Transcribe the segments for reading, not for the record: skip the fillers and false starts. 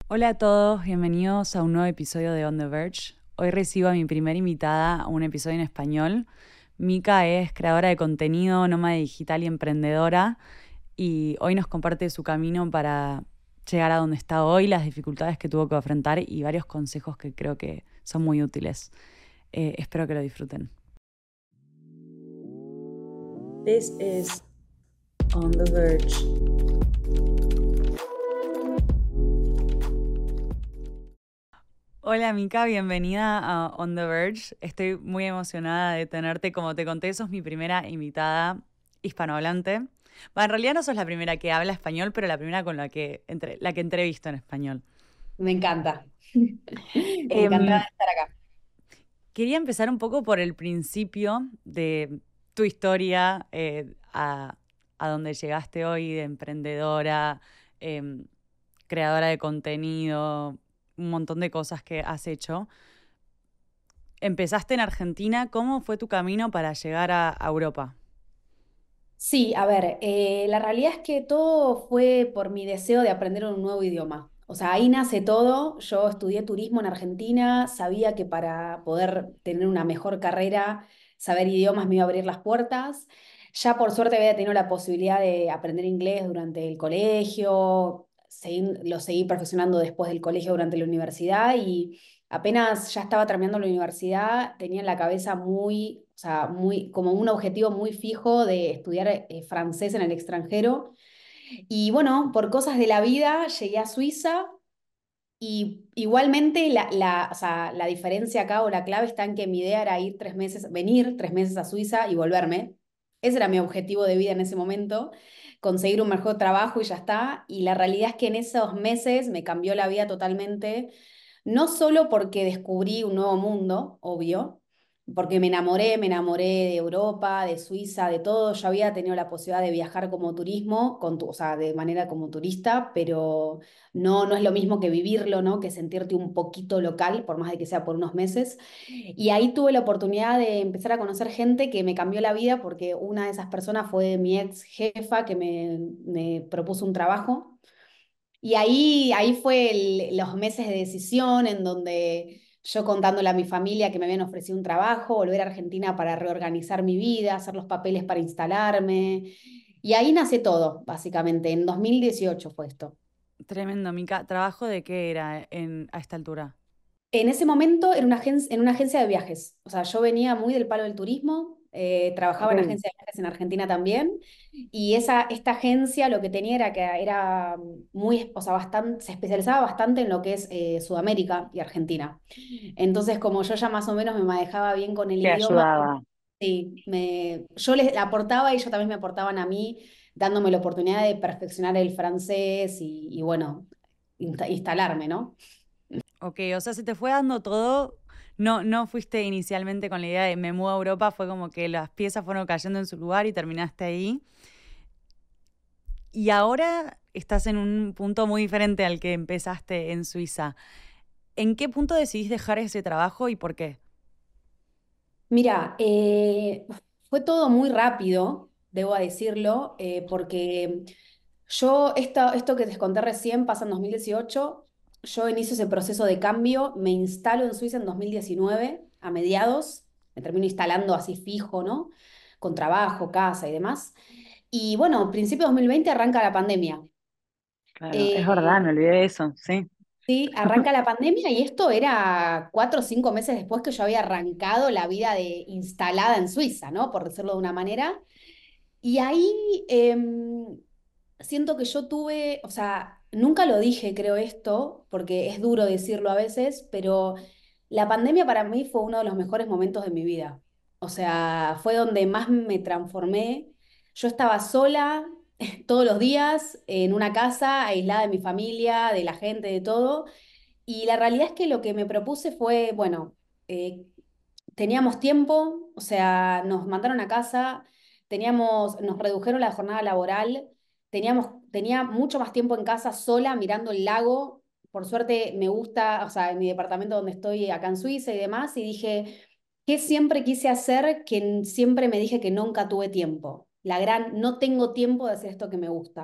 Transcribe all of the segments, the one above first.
Hola a todos, bienvenidos a un nuevo episodio de On the Verge. Hoy recibo a mi primera invitada a un episodio en español. Mika es creadora de contenido, nómada digital y emprendedora, y hoy nos comparte su camino para llegar a donde está hoy, las dificultades que tuvo que afrontar y varios consejos que creo que son muy útiles. Espero que lo disfruten. This is On the Verge. Hola Mika, bienvenida a On the Verge. Estoy muy emocionada de tenerte. Como te conté, sos mi primera invitada hispanohablante. En realidad no sos la primera que habla español, pero la primera con la que entrevisto en español. Me encanta. Encantada Em, de estar acá. Quería empezar un poco por el principio de tu historia, a donde llegaste hoy de emprendedora, em, creadora de contenido, un montón de cosas que has hecho. Empezaste en Argentina, ¿cómo fue tu camino para llegar a Europa? Sí, a ver, la realidad es que todo fue por mi deseo de aprender un nuevo idioma. O sea, ahí nace todo. Yo estudié turismo en Argentina, sabía que para poder tener una mejor carrera, saber idiomas me iba a abrir las puertas. Ya por suerte había tenido la posibilidad de aprender inglés durante el colegio, lo seguí perfeccionando después del colegio durante la universidad y apenas ya estaba terminando la universidad, tenía en la cabeza muy, o sea, muy, como un objetivo muy fijo de estudiar francés en el extranjero. Y bueno, por cosas de la vida llegué a Suiza y igualmente o sea, la diferencia acá o la clave está en que mi idea era ir 3 meses, venir 3 meses a Suiza y volverme. Ese era mi objetivo de vida en ese momento, conseguir un mejor trabajo y ya está. Y la realidad es que en esos meses me cambió la vida totalmente, no solo porque descubrí un nuevo mundo, obvio, porque me enamoré de Europa, de Suiza, de todo. Yo había tenido la posibilidad de viajar como turismo, o sea, de manera como turista, pero no es lo mismo que vivirlo, ¿no? Que sentirte un poquito local, por más de que sea por unos meses. Y ahí tuve la oportunidad de empezar a conocer gente que me cambió la vida, porque una de esas personas fue mi ex jefa que me propuso un trabajo. Y ahí fue los meses de decisión en donde yo contándole a mi familia que me habían ofrecido un trabajo, volver a Argentina para reorganizar mi vida, hacer los papeles para instalarme. Y ahí nace todo, básicamente. En 2018 fue esto. Tremendo, Mica. ¿Trabajo de qué era a esta altura? En ese momento era en una agencia de viajes. O sea, yo venía muy del palo del turismo, trabajaba en Ok. agencia de viajes en Argentina también, y esta agencia lo que tenía era que era muy, o sea, bastante, se especializaba bastante en lo que es Sudamérica y Argentina. Entonces, como yo ya más o menos me manejaba bien con el Te idioma, ayudaba. sí, yo les aportaba y ellos también me aportaban a mí, dándome la oportunidad de perfeccionar el francés y bueno, instalarme, ¿no? Ok, o sea, se te fue dando todo. No, no fuiste inicialmente con la idea de me mudo a Europa, fue como que las piezas fueron cayendo en su lugar y terminaste ahí. Y ahora estás en un punto muy diferente al que empezaste en Suiza. ¿En qué punto decidís dejar ese trabajo y por qué? Mira, fue todo muy rápido, debo decirlo, porque esto que te conté recién pasa en 2018. Yo inicio ese proceso de cambio, me instalo en Suiza en 2019 a mediados, me termino instalando así fijo, ¿no? Con trabajo, casa y demás. Y bueno, principio de 2020 arranca la pandemia. Claro, es verdad, Eh, me olvidé de eso, sí. Sí, arranca la pandemia y esto era 4 o 5 meses después que yo había arrancado la vida instalada en Suiza, ¿no? Por decirlo de una manera. Y ahí siento que yo tuve, o sea, nunca lo dije, creo esto, porque es duro decirlo a veces, pero la pandemia para mí fue uno de los mejores momentos de mi vida. O sea, fue donde más me transformé. Yo estaba sola todos los días en una casa, aislada de mi familia, de la gente, de todo. Y la realidad es que lo que me propuse fue, bueno, eh, teníamos tiempo, o sea, nos mandaron a casa, nos redujeron la jornada laboral, tenía mucho más tiempo en casa sola mirando el lago. Por suerte me gusta, o sea, en mi departamento donde estoy acá en Suiza y demás, y dije, ¿qué siempre quise hacer que siempre me dije que nunca tuve tiempo? La gran, no tengo tiempo de hacer esto que me gusta.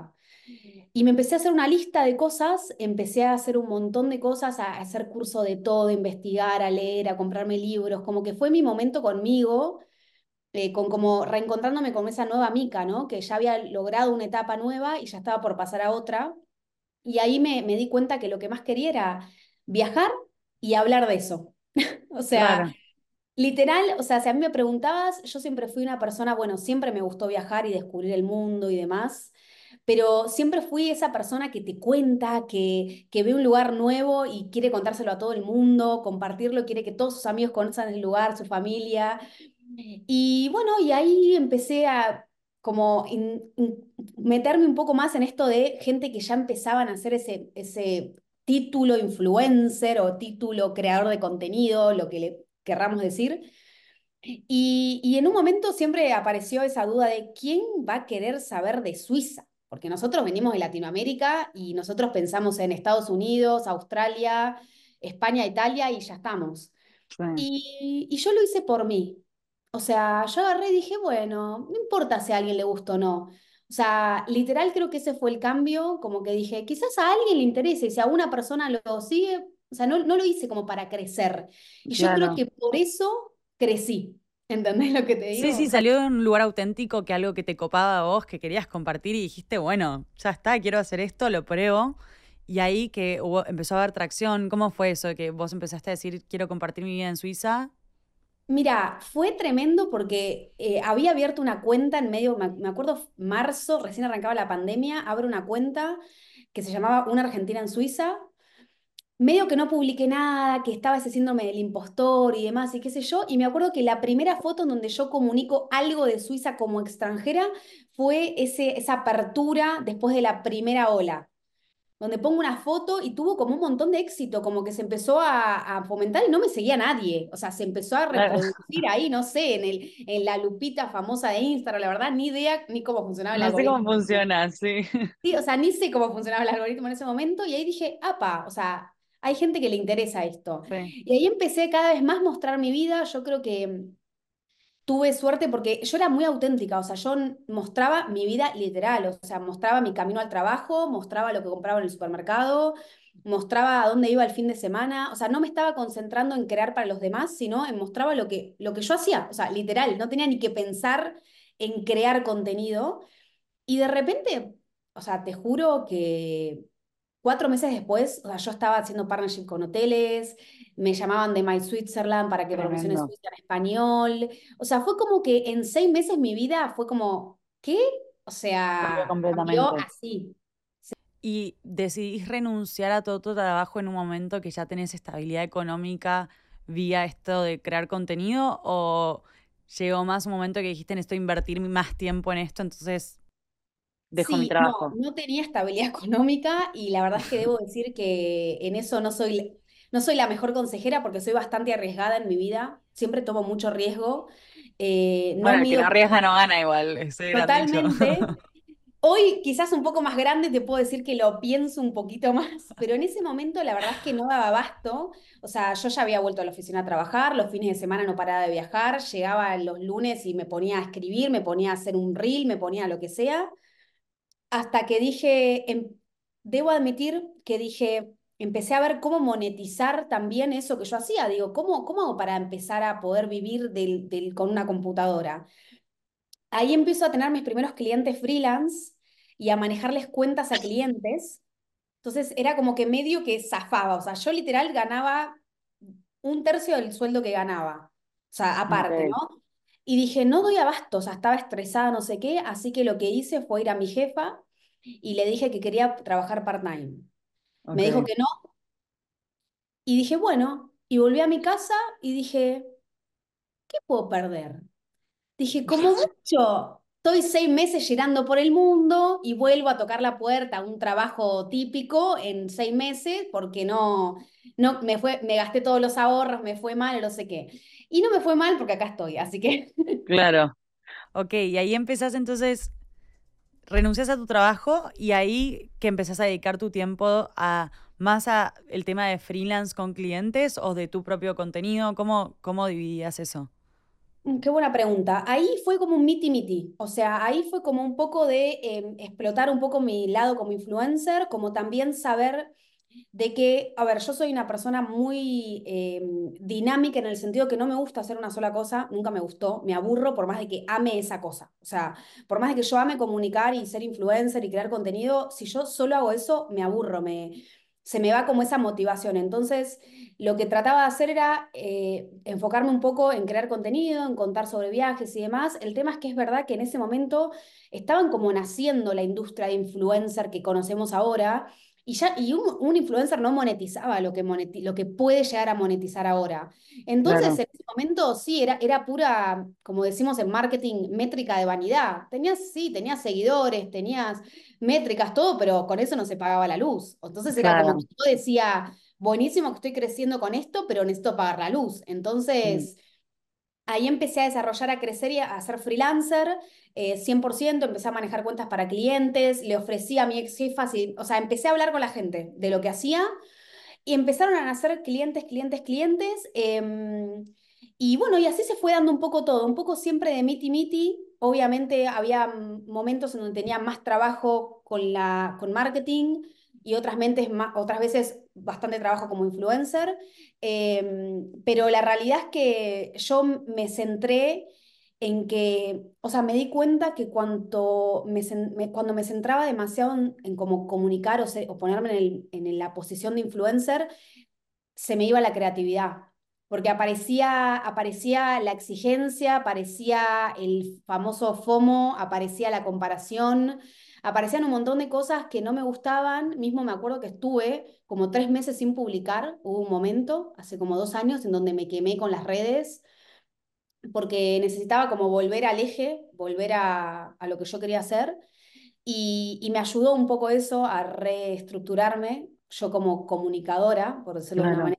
Y me empecé a hacer una lista de cosas, empecé a hacer un montón de cosas, a hacer curso de todo, a investigar, a leer, a comprarme libros, como que fue mi momento conmigo, con como reencontrándome con esa nueva Mica, ¿no? Que ya había logrado una etapa nueva y ya estaba por pasar a otra. Y ahí me di cuenta que lo que más quería era viajar y hablar de eso. O sea, Claro, literal, o sea, si a mí me preguntabas, yo siempre fui una persona, bueno, siempre me gustó viajar y descubrir el mundo y demás, pero siempre fui esa persona que te cuenta, que ve un lugar nuevo y quiere contárselo a todo el mundo, compartirlo, quiere que todos sus amigos conozcan el lugar, su familia. Y bueno, y ahí empecé a como meterme un poco más en esto de gente que ya empezaban a hacer ese título influencer o título creador de contenido, lo que le querramos decir. Y en un momento siempre apareció esa duda de quién va a querer saber de Suiza, porque nosotros venimos de Latinoamérica y nosotros pensamos en Estados Unidos, Australia, España, Italia y ya estamos. sí, Y yo lo hice por mí. O sea, yo agarré y dije, bueno, no importa si a alguien le gusta o no. O sea, literal creo que ese fue el cambio, como que dije, quizás a alguien le interese, y si a una persona lo sigue, o sea, no lo hice como para crecer. Y yo creo claro. que por eso crecí. ¿Entendés lo que te Sí, digo? sí, salió de un lugar auténtico que algo que te copaba a vos, que querías compartir y dijiste, bueno, ya está, quiero hacer esto, lo pruebo. Y ahí que empezó a haber tracción. ¿Cómo fue eso de que vos empezaste a decir, quiero compartir mi vida en Suiza? Mira, fue tremendo porque había abierto una cuenta en medio, me acuerdo, marzo, recién arrancaba la pandemia, abro una cuenta que se llamaba Una Argentina en Suiza. Medio que no publiqué nada, que estaba ese síndrome del impostor y demás, y qué sé yo, y me acuerdo que la primera foto en donde yo comunico algo de Suiza como extranjera fue esa apertura después de la primera ola, donde pongo una foto y tuvo como un montón de éxito, como que se empezó a fomentar y no me seguía nadie, o sea, se empezó a Claro. reproducir ahí, no sé, en la lupita famosa de Instagram, la verdad, ni idea ni cómo funcionaba el No sé cómo algoritmo. funciona, sí. Sí, o sea, ni sé cómo funcionaba el algoritmo en ese momento y ahí dije, apa, o sea, hay gente que le interesa esto. Sí, Y ahí empecé cada vez más a mostrar mi vida. Yo creo que tuve suerte porque yo era muy auténtica, o sea, yo mostraba mi vida literal, o sea, mostraba mi camino al trabajo, mostraba lo que compraba en el supermercado, mostraba a dónde iba el fin de semana, o sea, no me estaba concentrando en crear para los demás, sino en mostraba lo que yo hacía, o sea, literal, no tenía ni que pensar en crear contenido. Y de repente, o sea, te juro que 4 meses después, o sea, yo estaba haciendo partnership con hoteles, me llamaban de My Switzerland para que promocione tremendo. Suiza en español. O sea, fue como que en 6 meses mi vida fue como, ¿qué? O Cambió sea, cambió completamente. así. ¿Y decidís renunciar a todo tu trabajo en un momento que ya tenés estabilidad económica vía esto de crear contenido? ¿O llegó más un momento que dijiste, necesito invertir más tiempo en esto, entonces dejo mi Sí, no, trabajo? no tenía estabilidad económica y la verdad es que debo decir que en eso no soy la mejor consejera porque soy bastante arriesgada en mi vida, siempre tomo mucho riesgo, no Bueno, el que no mido arriesga no gana igual, ese gran dicho. totalmente. Hoy, quizás un poco más grande, te puedo decir que lo pienso un poquito más, pero en ese momento la verdad es que no daba abasto. O sea, yo ya había vuelto a la oficina a trabajar, los fines de semana no paraba de viajar, llegaba los lunes y me ponía a escribir, me ponía a hacer un reel, me ponía a lo que sea, hasta que dije, debo admitir que dije, empecé a ver cómo monetizar también eso que yo hacía. Digo, ¿cómo hago para empezar a poder vivir con una computadora? Ahí empiezo a tener mis primeros clientes freelance y a manejarles cuentas a clientes. Entonces era como que medio que zafaba, o sea, yo literal ganaba un tercio del sueldo que ganaba, o sea, aparte, Ok, ¿no? Y dije, no doy abasto, o sea, estaba estresada, no sé qué, así que lo que hice fue ir a mi jefa y le dije que quería trabajar part-time. Me dijo ok. que no, y dije, bueno, y volví a mi casa y dije, ¿qué puedo perder? Dije, como mucho, estoy 6 meses girando por el mundo y vuelvo a tocar la puerta a un trabajo típico en 6 meses porque no me gasté todos los ahorros, me fue mal, no sé qué. Y no me fue mal porque acá estoy, así que Claro. Ok, y ahí empezás entonces, renuncias a tu trabajo y ahí que empezás a dedicar tu tiempo a más a el tema de freelance con clientes o de tu propio contenido. ¿Cómo dividías eso? Qué buena pregunta. Ahí fue como un miti-miti, o sea, ahí fue como un poco de explotar un poco mi lado como influencer, como también saber de que, a ver, yo soy una persona muy dinámica en el sentido que no me gusta hacer una sola cosa, nunca me gustó, me aburro por más de que ame esa cosa. O sea, por más de que yo ame comunicar y ser influencer y crear contenido, si yo solo hago eso, me aburro, se me va como esa motivación. Entonces, lo que trataba de hacer era enfocarme un poco en crear contenido, en contar sobre viajes y demás. El tema es que es verdad que en ese momento estaban como naciendo la industria de influencer que conocemos ahora. Un influencer no monetizaba lo que puede llegar a monetizar ahora. Entonces, Claro, en ese momento, sí, era pura, como decimos en marketing, métrica de vanidad. Sí, tenías seguidores, tenías métricas, todo, pero con eso no se pagaba la luz. Entonces era como que claro. yo decía, buenísimo que estoy creciendo con esto, pero necesito pagar la luz. Mm, Entonces, ahí empecé a desarrollar, a crecer y a ser freelancer, 100%, empecé a manejar cuentas para clientes, le ofrecí a mi ex jefa, o sea, empecé a hablar con la gente de lo que hacía y empezaron a nacer clientes, clientes, clientes. Y bueno, y así se fue dando un poco todo, un poco siempre de miti-miti. Obviamente había momentos en donde tenía más trabajo con marketing y otras veces bastante trabajo como influencer. Pero la realidad es que yo me centré en que, o sea, me di cuenta que cuando me centraba demasiado en cómo comunicar o ponerme en la posición de influencer, se me iba la creatividad, porque aparecía la exigencia, aparecía el famoso FOMO, aparecía la comparación, aparecían un montón de cosas que no me gustaban. Mismo me acuerdo que estuve como 3 meses sin publicar, hubo un momento, hace como 2 años, en donde me quemé con las redes porque necesitaba como volver al eje, volver a lo que yo quería hacer. Y me ayudó un poco eso a reestructurarme, yo como comunicadora, por decirlo de una claro, manera.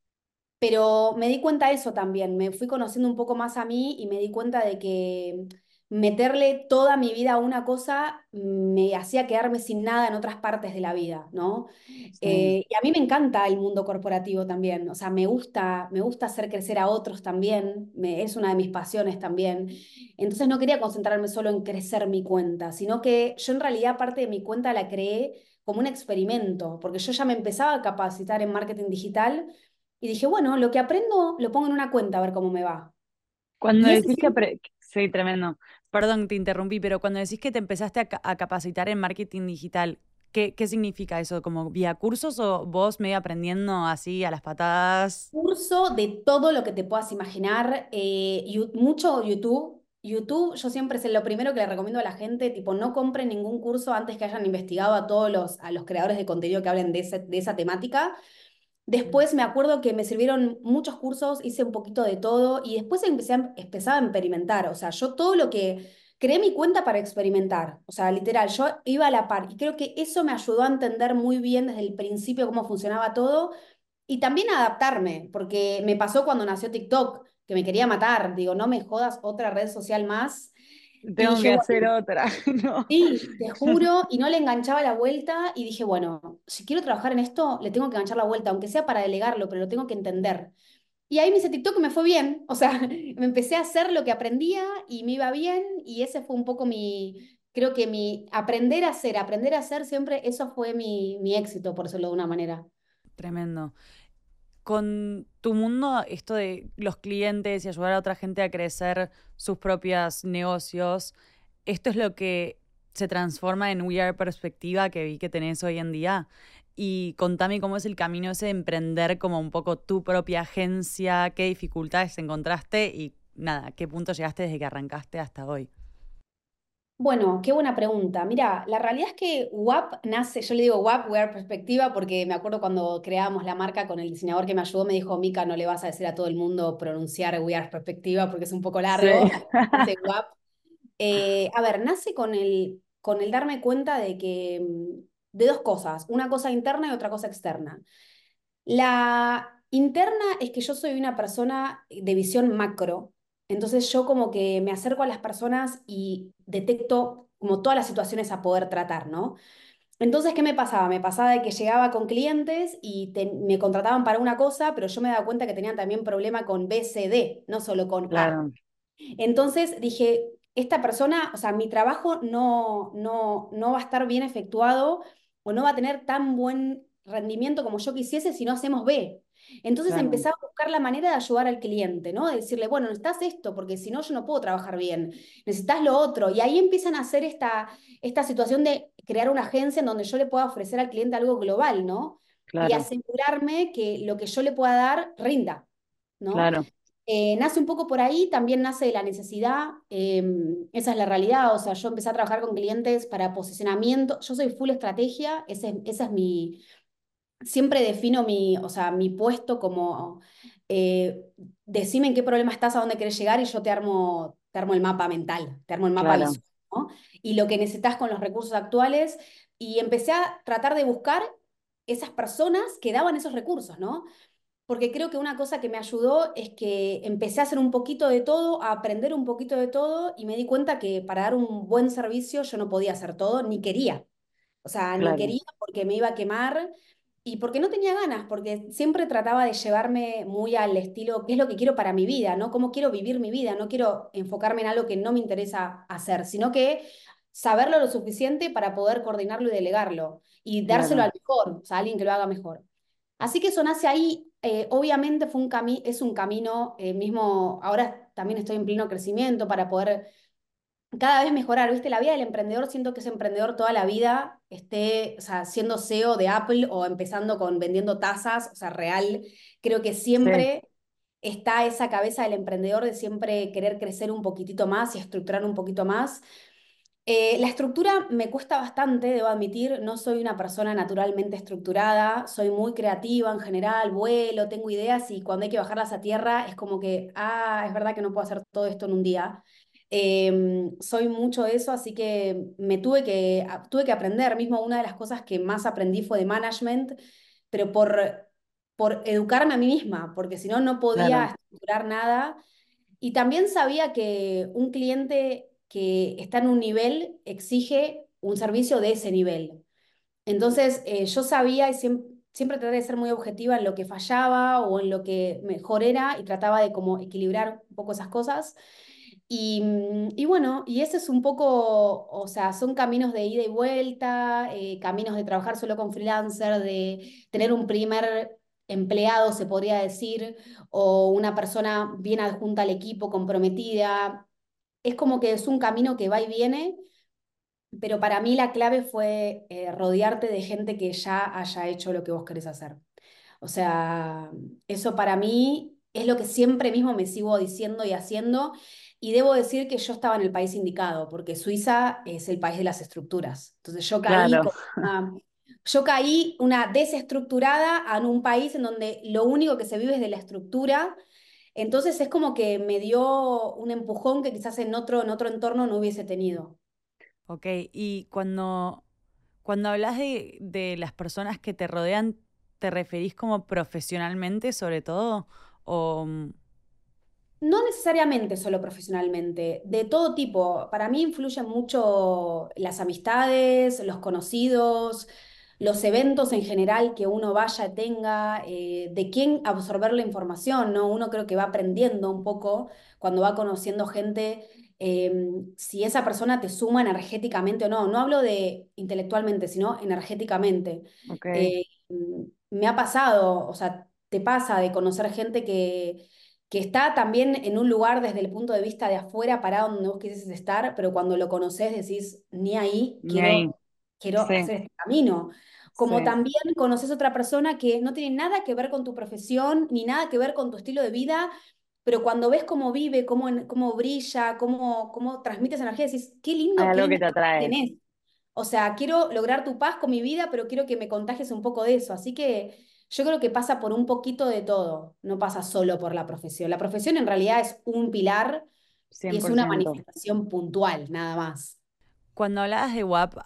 Pero me di cuenta de eso también, me fui conociendo un poco más a mí y me di cuenta de que meterle toda mi vida a una cosa me hacía quedarme sin nada en otras partes de la vida, ¿no? sí. Y a mí me encanta el mundo corporativo también, o sea, me gusta hacer crecer a otros también, es una de mis pasiones también. Entonces no quería concentrarme solo en crecer mi cuenta, sino que yo en realidad parte de mi cuenta la creé como un experimento, porque yo ya me empezaba a capacitar en marketing digital y dije, bueno, lo que aprendo lo pongo en una cuenta a ver cómo me va. Cuando Y ese decís que... siempre, Sí, tremendo. Perdón, te interrumpí, pero cuando decís que te empezaste a capacitar en marketing digital, ¿qué significa eso? ¿Como vía cursos o vos medio aprendiendo así a las patadas? curso de todo lo que te puedas imaginar, mucho YouTube. YouTube, yo siempre es lo primero que le recomiendo a la gente, tipo, no compren ningún curso antes que hayan investigado a los creadores de contenido que hablen de esa temática. Después me acuerdo que me sirvieron muchos cursos, hice un poquito de todo y después empecé a experimentar. O sea, yo todo lo que creé mi cuenta para experimentar. O sea, literal, yo iba a la par y creo que eso me ayudó a entender muy bien desde el principio cómo funcionaba todo y también a adaptarme, porque me pasó cuando nació TikTok, que me quería matar. Digo, no me jodas otra red social más. Y Tengo dije, que hacer bueno, otra, ¿no? sí, te juro, y no le enganchaba la vuelta y dije, bueno, si quiero trabajar en esto, le tengo que enganchar la vuelta, aunque sea para delegarlo, pero lo tengo que entender. Y ahí me hice TikTok y me fue bien, o sea, me empecé a hacer lo que aprendía y me iba bien y ese fue un poco creo que mi aprender a hacer siempre, eso fue mi éxito, por decirlo de una manera. Tremendo. Con tu mundo, esto de los clientes y ayudar a otra gente a crecer sus propios negocios, esto es lo que se transforma en We Are Perspectiva que vi que tenés hoy en día. Y contame cómo es el camino ese de emprender como un poco tu propia agencia, qué dificultades encontraste y nada, qué punto llegaste desde que arrancaste hasta hoy. Bueno, qué buena pregunta. Mira, la realidad es que WAP nace, yo le digo WAP, Wear Perspectiva, porque me acuerdo cuando creábamos la marca con el diseñador que me ayudó, me dijo, Mica, no le vas a decir a todo el mundo pronunciar Wear Perspectiva porque es un poco Sí, largo. Dice WAP. A ver, nace con el darme cuenta de dos cosas, una cosa interna y otra cosa externa. La interna es que yo soy una persona de visión macro, entonces yo como que me acerco a las personas y detecto como todas las situaciones a poder tratar, ¿no? Entonces, ¿qué me pasaba? Me pasaba de que llegaba con clientes y me contrataban para una cosa, pero yo me daba cuenta que tenían también problema con B, C, D, no solo con A. claro. Entonces dije, esta persona, o sea, mi trabajo no va a estar bien efectuado o no va a tener tan buen rendimiento como yo quisiese si no hacemos B. Entonces Claro, empecé a buscar la manera de ayudar al cliente, ¿no? De decirle, bueno, necesitas esto, porque si no yo no puedo trabajar bien, necesitas lo otro. Y ahí empiezan a hacer esta situación de crear una agencia en donde yo le pueda ofrecer al cliente algo global, ¿no? Y claro, asegurarme que lo que yo le pueda dar rinda, ¿no? claro, Nace un poco por ahí, también nace de la necesidad, esa es la realidad, o sea, yo empecé a trabajar con clientes para posicionamiento, yo soy full estrategia, ese es mi, siempre defino mi, o sea, mi puesto como, decime en qué problema estás, a dónde querés llegar y yo te armo el mapa mental, te armo el mapa claro, visual, ¿no? Y lo que necesitas con los recursos actuales, y empecé a tratar de buscar esas personas que daban esos recursos, ¿no? Porque creo que una cosa que me ayudó es que empecé a hacer un poquito de todo, a aprender un poquito de todo y me di cuenta que para dar un buen servicio yo no podía hacer todo, ni quería. O sea, ni claro, quería porque me iba a quemar y porque no tenía ganas, porque siempre trataba de llevarme muy al estilo, qué es lo que quiero para mi vida, ¿no? Cómo quiero vivir mi vida, no quiero enfocarme en algo que no me interesa hacer, sino que saberlo lo suficiente para poder coordinarlo y delegarlo y dárselo claro, al mejor, o sea, a alguien que lo haga mejor. Así que eso nace ahí. Obviamente fue es un camino mismo, ahora también estoy en pleno crecimiento para poder cada vez mejorar, ¿viste? La vida del emprendedor, siento que ese emprendedor toda la vida esté, o sea, siendo CEO de Apple o empezando con vendiendo tazas, o sea, real, creo que sí, siempre está esa cabeza del emprendedor de siempre querer crecer un poquitito más y estructurar un poquito más. La estructura me cuesta bastante, debo admitir, no soy una persona naturalmente estructurada, soy muy creativa en general, vuelo, tengo ideas y cuando hay que bajarlas a tierra es como que, es verdad que no puedo hacer todo esto en un día. Soy mucho de eso, así que tuve que aprender, mismo una de las cosas que más aprendí fue de management, pero por educarme a mí misma, porque si no, no podía claro, estructurar nada y también sabía que un cliente que está en un nivel exige un servicio de ese nivel. Entonces, yo sabía y siempre traté de ser muy objetiva en lo que fallaba o en lo que mejor era y trataba de como equilibrar un poco esas cosas. Y bueno, y ese es un poco, o sea, son caminos de ida y vuelta, caminos de trabajar solo con freelancer, de tener un primer empleado, se podría decir, o una persona bien adjunta al equipo, comprometida. Es como que es un camino que va y viene, pero para mí la clave fue rodearte de gente que ya haya hecho lo que vos querés hacer. O sea, eso para mí es lo que siempre mismo me sigo diciendo y haciendo. Y debo decir que yo estaba en el país indicado, porque Suiza es el país de las estructuras. Entonces claro. yo caí una desestructurada en un país en donde lo único que se vive es de la estructura. Entonces es como que me dio un empujón que quizás en otro entorno no hubiese tenido. Ok, y cuando hablas de las personas que te rodean, ¿te referís como profesionalmente sobre todo? O, No necesariamente solo profesionalmente, de todo tipo. Para mí influyen mucho las amistades, los conocidos, los eventos en general que uno vaya, tenga, de quién absorber la información, ¿no? Uno creo que va aprendiendo un poco cuando va conociendo gente, si esa persona te suma energéticamente o no. No hablo de intelectualmente, sino energéticamente. ok, Eh, Me ha pasado, o sea, te pasa de conocer gente que está también en un lugar desde el punto de vista de afuera, parado donde vos quisieses estar, pero cuando lo conocés decís, ni ahí, ni ahí. quiero Sí, hacer este camino. Como sí. también conoces otra persona que no tiene nada que ver con tu profesión, ni nada que ver con tu estilo de vida, pero cuando ves cómo vive, cómo brilla, cómo transmites energía, decís, Hay qué algo que linda te energía atrae. tenés. O sea, quiero lograr tu paz con mi vida, pero quiero que me contagies un poco de eso. Así que yo creo que pasa por un poquito de todo, no pasa solo por la profesión. La profesión en realidad es un pilar y cien es por una ciento manifestación puntual, nada más. Cuando hablabas de WAP,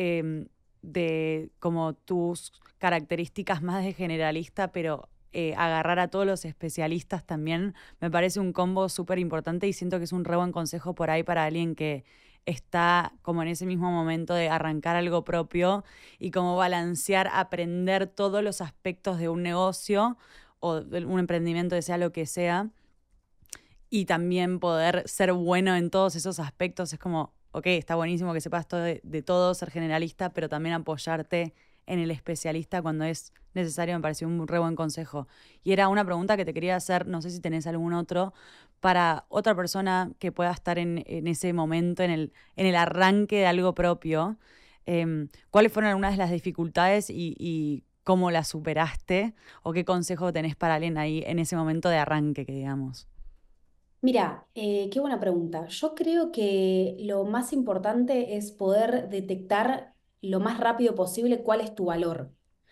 de como tus características más de generalista, pero agarrar a todos los especialistas también, me parece un combo súper importante y siento que es un re buen consejo por ahí para alguien que está como en ese mismo momento de arrancar algo propio y como balancear, aprender todos los aspectos de un negocio o de un emprendimiento, que sea lo que sea y también poder ser bueno en todos esos aspectos. Es como, ok, está buenísimo que sepas todo de todo, ser generalista, pero también apoyarte en el especialista cuando es necesario, me pareció un re buen consejo. Y era una pregunta que te quería hacer, no sé si tenés algún otro, para otra persona que pueda estar en ese momento, en el arranque de algo propio. ¿Cuáles fueron algunas de las dificultades y cómo las superaste? ¿O qué consejo tenés para alguien ahí en ese momento de arranque, que digamos? Mira, qué buena pregunta. Yo creo que lo más importante es poder detectar lo más rápido posible cuál es tu valor.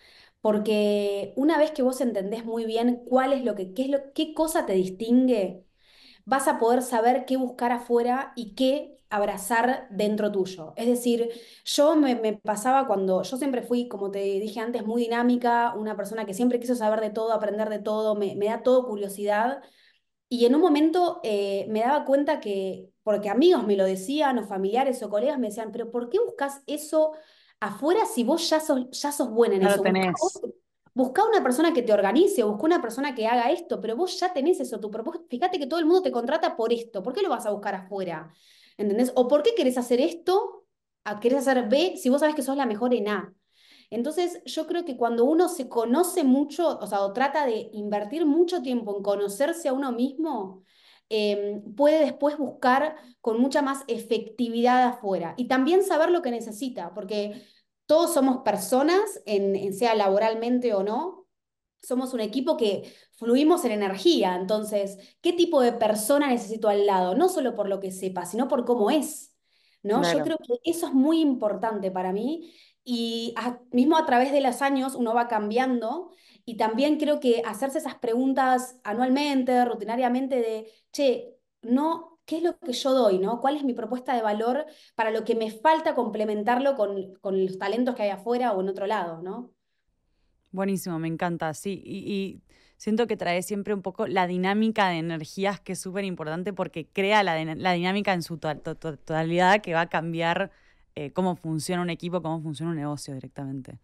Porque una vez que vos entendés muy bien cuál es lo que, qué es lo, qué cosa te distingue, vas a poder saber qué buscar afuera y qué abrazar dentro tuyo. Es decir, me pasaba cuando yo siempre fui, como te dije antes, muy dinámica, una persona que siempre quiso saber de todo, aprender de todo, me da todo curiosidad. Y en un momento me daba cuenta que, porque amigos me lo decían, o familiares o colegas me decían, pero ¿por qué buscas eso afuera si vos ya sos buena en Ya lo eso? tenés. Busca una persona que te organice, busca una persona que haga esto, pero vos ya tenés eso, tu propósito. Fíjate que todo el mundo te contrata por esto, ¿por qué lo vas a buscar afuera? ¿Entendés? ¿O por qué querés hacer esto, querés hacer B, si vos sabés que sos la mejor en A? Entonces, yo creo que cuando uno se conoce mucho, o sea, o trata de invertir mucho tiempo en conocerse a uno mismo, puede después buscar con mucha más efectividad afuera y también saber lo que necesita, porque todos somos personas, sea laboralmente o no, somos un equipo que fluimos en energía. Entonces, ¿qué tipo de persona necesito al lado? No solo por lo que sepa, sino por cómo es, ¿no? Yo Claro. creo que eso es muy importante para mí y mismo a través de los años uno va cambiando y también creo que hacerse esas preguntas anualmente, rutinariamente de, che, no, ¿qué es lo que yo doy, no? ¿Cuál es mi propuesta de valor para lo que me falta complementarlo con los talentos que hay afuera o en otro llado, ¿no? Buenísimo, me encanta, sí. Y siento que trae siempre un poco la dinámica de energías, que es súper importante porque crea la dinámica en su totalidad que va a cambiar cómo funciona un equipo, cómo funciona un negocio directamente.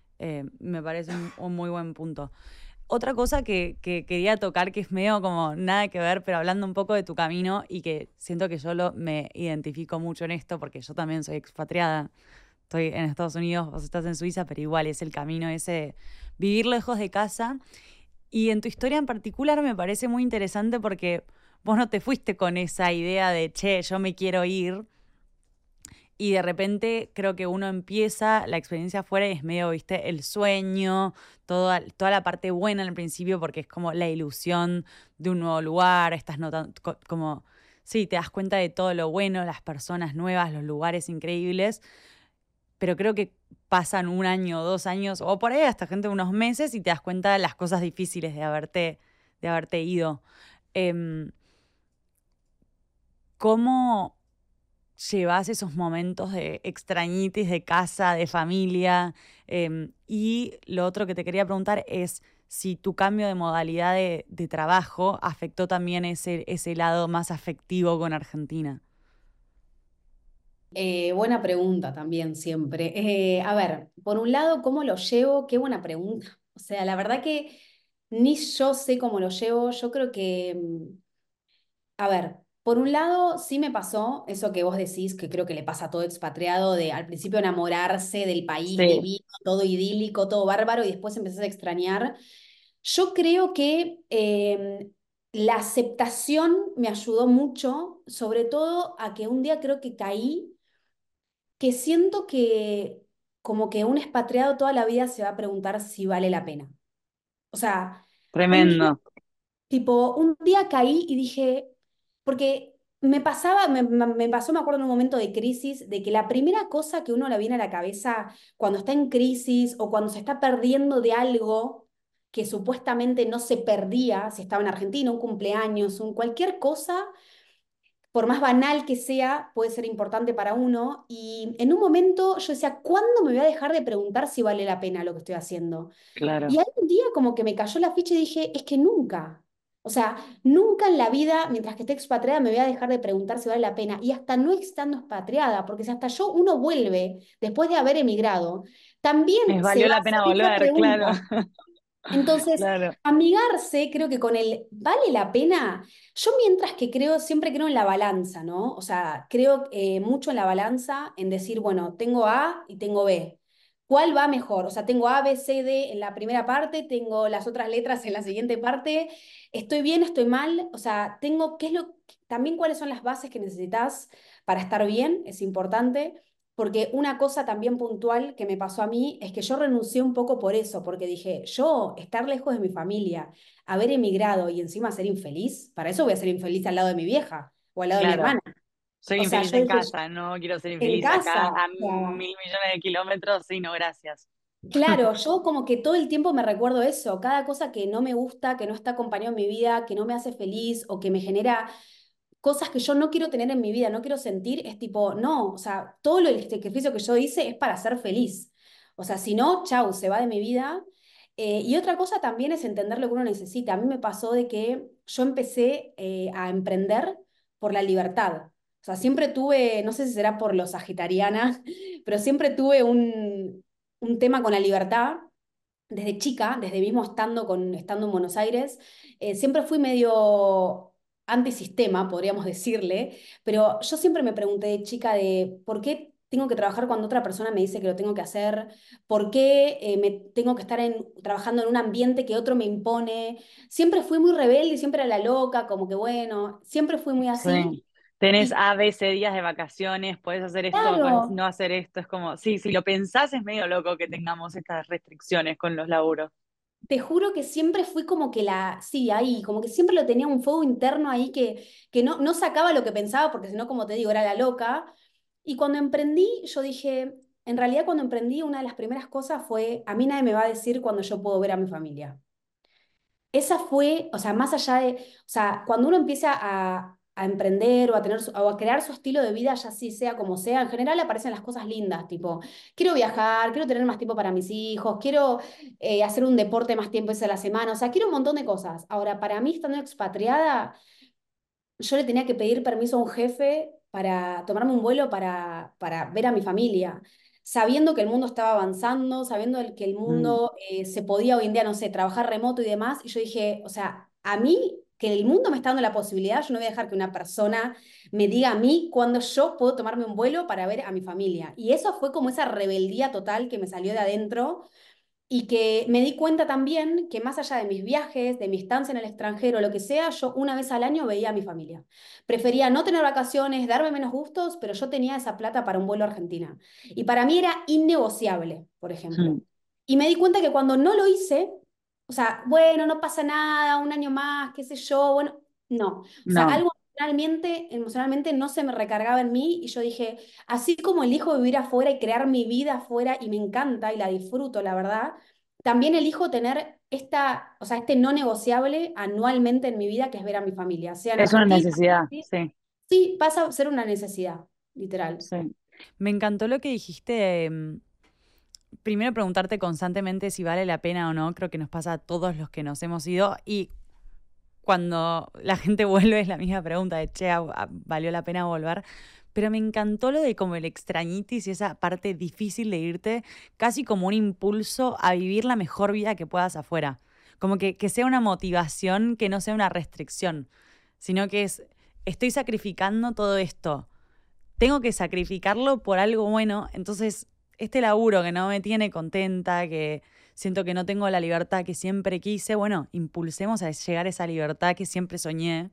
Me parece un muy buen punto. Otra cosa que quería tocar, que es medio como nada que ver, pero hablando un poco de tu camino y que siento que me identifico mucho en esto porque yo también soy expatriada. Estoy en Estados Unidos, vos estás en Suiza, pero igual es el camino ese de vivir lejos de casa. Y en tu historia en particular me parece muy interesante porque vos no te fuiste con esa idea de, che, yo me quiero ir. Y de repente creo que uno empieza la experiencia afuera y es medio, viste, el sueño, toda la parte buena al principio porque es como la ilusión de un nuevo lugar, estás notando como, sí, te das cuenta de todo lo bueno, las personas nuevas, los lugares increíbles, pero creo que pasan un año, 2 años, o por ahí hasta gente unos meses y te das cuenta de las cosas difíciles de haberte ido. Em, ¿Cómo llevas esos momentos de extrañitis de casa, de familia? Y lo otro que te quería preguntar es si tu cambio de modalidad de trabajo afectó también ese lado más afectivo con Argentina. Buena pregunta también siempre. A ver, por un lado, ¿cómo lo llevo? Qué buena pregunta. O sea, la verdad que ni yo sé cómo lo llevo. Yo creo que, a ver, por un lado, sí me pasó eso que vos decís, que creo que le pasa a todo expatriado, de al principio enamorarse del país Sí. divino, todo idílico, todo bárbaro, y después empezás a extrañar. Yo creo que la aceptación me ayudó mucho, sobre todo a que un día creo que caí que siento que como que un expatriado toda la vida se va a preguntar si vale la pena. O sea, un día, Tremendo. tipo, un día caí y dije, porque me pasaba, me pasó, me acuerdo en un momento de crisis, de que la primera cosa que uno le viene a la cabeza cuando está en crisis o cuando se está perdiendo de algo que supuestamente no se perdía, si estaba en Argentina, un cumpleaños, cualquier cosa por más banal que sea, puede ser importante para uno. Y en un momento yo decía, ¿cuándo me voy a dejar de preguntar si vale la pena lo que estoy haciendo? Y Claro. hay un día como que me cayó la ficha y dije, es que nunca. O sea, nunca en la vida, mientras que esté expatriada, me voy a dejar de preguntar si vale la pena. Y hasta no estando expatriada, porque si hasta uno vuelve después de haber emigrado, Les también se valió va a la hacer pena esa volver, claro. pregunta. Entonces, Claro, amigarse, creo que con el vale la pena. Yo mientras que creo, siempre creo en la balanza, ¿no? O sea, creo mucho en la balanza, en decir, bueno, tengo A y tengo B. ¿Cuál va mejor? O sea, tengo A, B, C, D en la primera parte, tengo las otras letras en la siguiente parte. ¿Estoy bien, estoy mal? O sea, tengo, ¿qué es lo, también cuáles son las bases que necesitas para estar bien? Es importante. Porque una cosa también puntual que me pasó a mí es que yo renuncié un poco por eso, porque dije, yo estar lejos de mi familia, haber emigrado y encima ser infeliz, para eso voy a ser infeliz al lado de mi vieja o al lado de mi claro. hermana. Soy O sea, infeliz yo en dije, casa, no quiero ser en infeliz acá casa, a o sea, 1.000 millones de kilómetros. Sí, no, gracias. claro, yo como que todo el tiempo me recuerdo eso, cada cosa que no me gusta, que no está acompañado en mi vida, que no me hace feliz o que me genera cosas que yo no quiero tener en mi vida, no quiero sentir, es tipo, no, o sea, todo el sacrificio que yo hice es para ser feliz. O sea, si no, chau, se va de mi vida. Y otra cosa también es entender lo que uno necesita. A mí me pasó de que yo empecé a emprender por la libertad. O sea, siempre tuve, no sé si será por lo sagitariana, pero siempre tuve un tema con la libertad desde chica, desde mismo estando en Buenos Aires, siempre fui medio antisistema, podríamos decirle, pero yo siempre me pregunté de chica de por qué tengo que trabajar cuando otra persona me dice que lo tengo que hacer, por qué me tengo que estar trabajando en un ambiente que otro me impone. Siempre fui muy rebelde y siempre era la loca, como que bueno, siempre fui muy Sí. así. Tenés Y A, B, C días de vacaciones, puedes hacer esto, puedes claro, no hacer esto. Es como, sí, si lo pensás es medio loco que tengamos estas restricciones con los laburos. te juro que siempre fui como que sí, ahí, como que siempre lo tenía un fuego interno ahí que no sacaba lo que pensaba, porque si no, como te digo, era la loca. Y cuando emprendí, yo dije, en realidad cuando emprendí, una de las primeras cosas fue, a mí nadie me va a decir cuando yo puedo ver a mi familia. Esa fue, o sea, más allá de, o sea, cuando uno empieza a emprender o a tener o a crear su estilo de vida, ya sí sea como sea, en general aparecen las cosas lindas, tipo, quiero viajar, quiero tener más tiempo para mis hijos, quiero hacer un deporte más tiempo a la semana, o sea, quiero un montón de cosas. Ahora, para mí, estando expatriada, yo le tenía que pedir permiso a un jefe para tomarme un vuelo para ver a mi familia, sabiendo que el mundo estaba avanzando, sabiendo que el Mm. mundo se podía hoy en día, no sé, trabajar remoto y demás. Y yo dije, o sea, a mí, que el mundo me está dando la posibilidad, yo no voy a dejar que una persona me diga a mí cuándo yo puedo tomarme un vuelo para ver a mi familia. Y eso fue como esa rebeldía total que me salió de adentro y que me di cuenta también que más allá de mis viajes, de mi estancia en el extranjero, lo que sea, yo una vez al año veía a mi familia. Prefería no tener vacaciones, darme menos gustos, pero yo tenía esa plata para un vuelo a Argentina. Y para mí era innegociable, por ejemplo. Mm. Y me di cuenta que cuando no lo hice, o sea, bueno, no pasa nada, un año más, qué sé yo, bueno, no. O sea, No, algo emocionalmente no se me recargaba en mí y yo dije, así como elijo vivir afuera y crear mi vida afuera y me encanta y la disfruto, la verdad, también elijo tener o sea, este no negociable anualmente en mi vida, que es ver a mi familia, sea en es una Argentina. necesidad, Sí, sí, sí, pasa a ser una necesidad, literal. sí. Me encantó lo que dijiste. Primero preguntarte constantemente si vale la pena o no. Creo que nos pasa a todos los que nos hemos ido. Y cuando la gente vuelve es la misma pregunta de, che, ¿valió la pena volver? Pero me encantó lo de como el extrañitis y esa parte difícil de irte, casi como un impulso a vivir la mejor vida que puedas afuera. Como que sea una motivación, que no sea una restricción, sino que es, estoy sacrificando todo esto, tengo que sacrificarlo por algo bueno, entonces este laburo que no me tiene contenta, que siento que no tengo la libertad que siempre quise, bueno, impulsemos a llegar a esa libertad que siempre soñé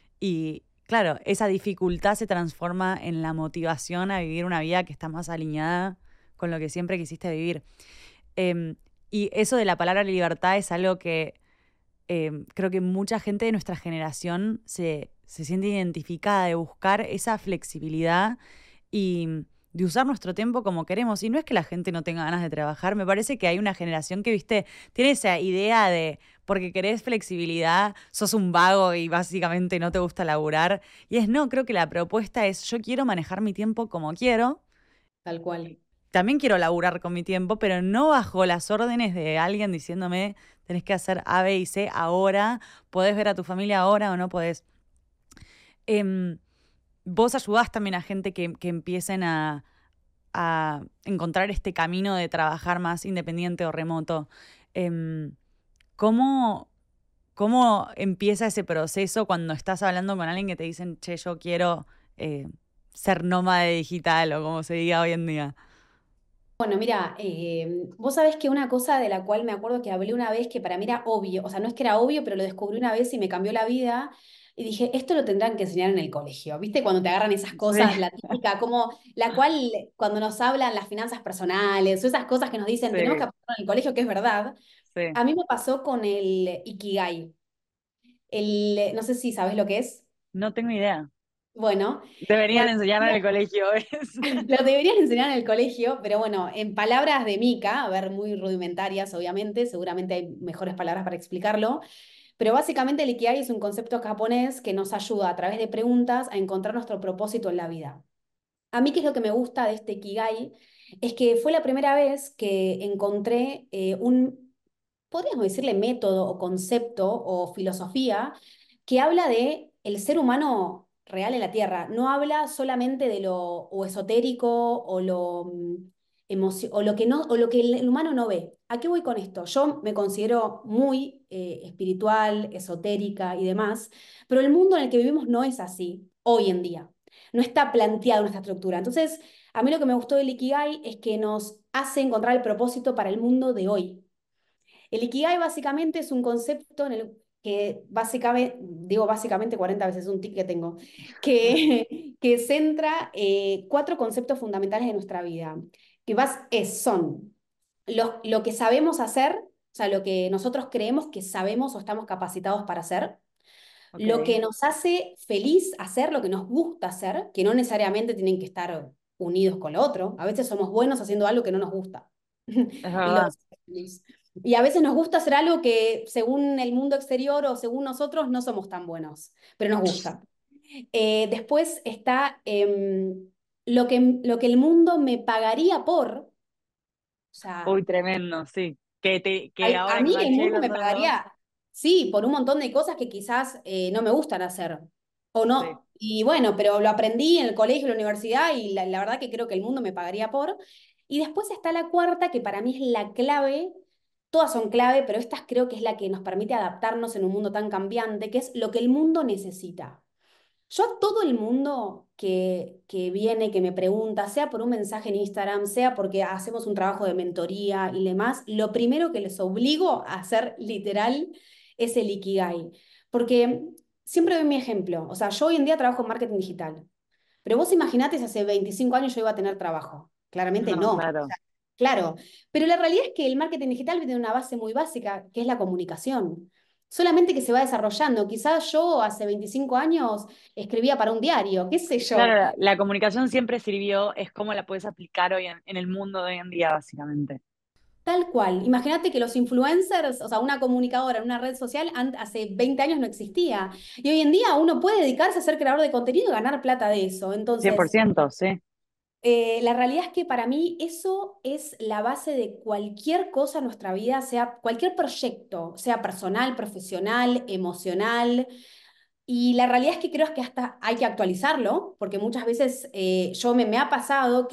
y claro, esa dificultad se transforma en la motivación a vivir una vida que está más alineada con lo que siempre quisiste vivir. Em, y eso de la palabra libertad es algo que creo que mucha gente de nuestra generación se siente identificada de buscar esa flexibilidad y de usar nuestro tiempo como queremos. Y no es que la gente no tenga ganas de trabajar, me parece que hay una generación que, viste, tiene esa idea de porque querés flexibilidad, sos un vago y básicamente no te gusta laburar. Y es no, creo que la propuesta es yo quiero manejar mi tiempo como quiero. Tal cual. También quiero laburar con mi tiempo, pero no bajo las órdenes de alguien diciéndome tenés que hacer A, B y C ahora, podés ver a tu familia ahora o no podés. Em, Vos ayudás también a gente que empiecen a encontrar este camino de trabajar más independiente o remoto. Em, ¿cómo, cómo empieza ese proceso cuando estás hablando con alguien que te dicen, che, yo quiero eh, ser nómade digital o como se diga hoy en día? Bueno, mira, vos sabés que una cosa de la cual me acuerdo que hablé una vez que para mí era obvio, o sea, no es que era obvio, pero lo descubrí una vez y me cambió la vida. Y dije, esto lo tendrán que enseñar en el colegio. ¿Viste? Cuando te agarran esas Sí, cosas, la típica, como la cual cuando nos hablan las finanzas personales o esas cosas que nos dicen, tenemos que sí, aprender en el colegio, que es verdad. sí. A mí me pasó con el Ikigai. No sé si sabés lo que es. No tengo idea. Bueno, Deberían bueno, enseñar en el colegio, ¿ves? lo deberían enseñar en el colegio, pero bueno, en palabras de Mika, a ver, muy rudimentarias, obviamente, seguramente hay mejores palabras para explicarlo, pero básicamente el Ikigai es un concepto japonés que nos ayuda a través de preguntas a encontrar nuestro propósito en la vida. A mí, ¿qué es lo que me gusta de este Ikigai? Es que fue la primera vez que encontré podríamos decirle método o concepto o filosofía que habla de el ser humano real en la Tierra. No habla solamente de lo o esotérico o o lo que no, o lo que el humano no ve. ¿A qué voy con esto? Yo me considero muy espiritual, esotérica y demás, pero el mundo en el que vivimos no es así hoy en día. No está planteado nuestra estructura. Entonces, a mí lo que me gustó del Ikigai es que nos hace encontrar el propósito para el mundo de hoy. El Ikigai básicamente es un concepto en el que básicamente, digo básicamente 40 veces, es un tic que tengo, que centra cuatro conceptos fundamentales de nuestra vida, que son lo que sabemos hacer, o sea, lo que nosotros creemos que sabemos o estamos capacitados para hacer, lo que Ok, nos hace feliz hacer, lo que nos gusta hacer, que no necesariamente tienen que estar unidos con lo otro. A veces somos buenos haciendo algo que no nos gusta. es Y lo verdad. hace feliz. Y a veces nos gusta hacer algo que según el mundo exterior o según nosotros no somos tan buenos, pero nos gusta. Después está lo que el mundo me pagaría por, o sea, Uy, tremendo, sí. Que a ahora que mí el maché mundo los me otros dos, pagaría, sí, por un montón de cosas que quizás no me gustan hacer, o sí, no. Y bueno, pero lo aprendí en el colegio, en la universidad, y la verdad que creo que el mundo me pagaría por. Y después está la cuarta, que para mí es la clave, todas son clave, pero esta creo que es la que nos permite adaptarnos en un mundo tan cambiante, que es lo que el mundo necesita. Yo a todo el mundo que viene, que me pregunta, sea por un mensaje en Instagram, sea porque hacemos un trabajo de mentoría y demás, lo primero que les obligo a hacer literal es el Ikigai. Porque siempre doy mi ejemplo. O sea, yo hoy en día trabajo en marketing digital. Pero vos imaginate si hace 25 años yo iba a tener trabajo. Claramente no, no. claro. Claro, pero la realidad es que el marketing digital tiene una base muy básica, que es la comunicación. Solamente que se va desarrollando. Quizás yo hace 25 años escribía para un diario, qué sé Claro, yo. la comunicación siempre sirvió, es como la puedes aplicar hoy en el mundo de hoy en día, básicamente. Tal cual. Imagínate que los influencers, o sea, una comunicadora en una red social hace 20 años no existía. Y hoy en día uno puede dedicarse a ser creador de contenido y ganar plata de eso. Cien por Entonces, ciento, sí, La realidad es que para mí eso es la base de cualquier cosa en nuestra vida, sea cualquier proyecto, sea personal, profesional, emocional. Y la realidad es que creo que hasta hay que actualizarlo, porque muchas veces me ha pasado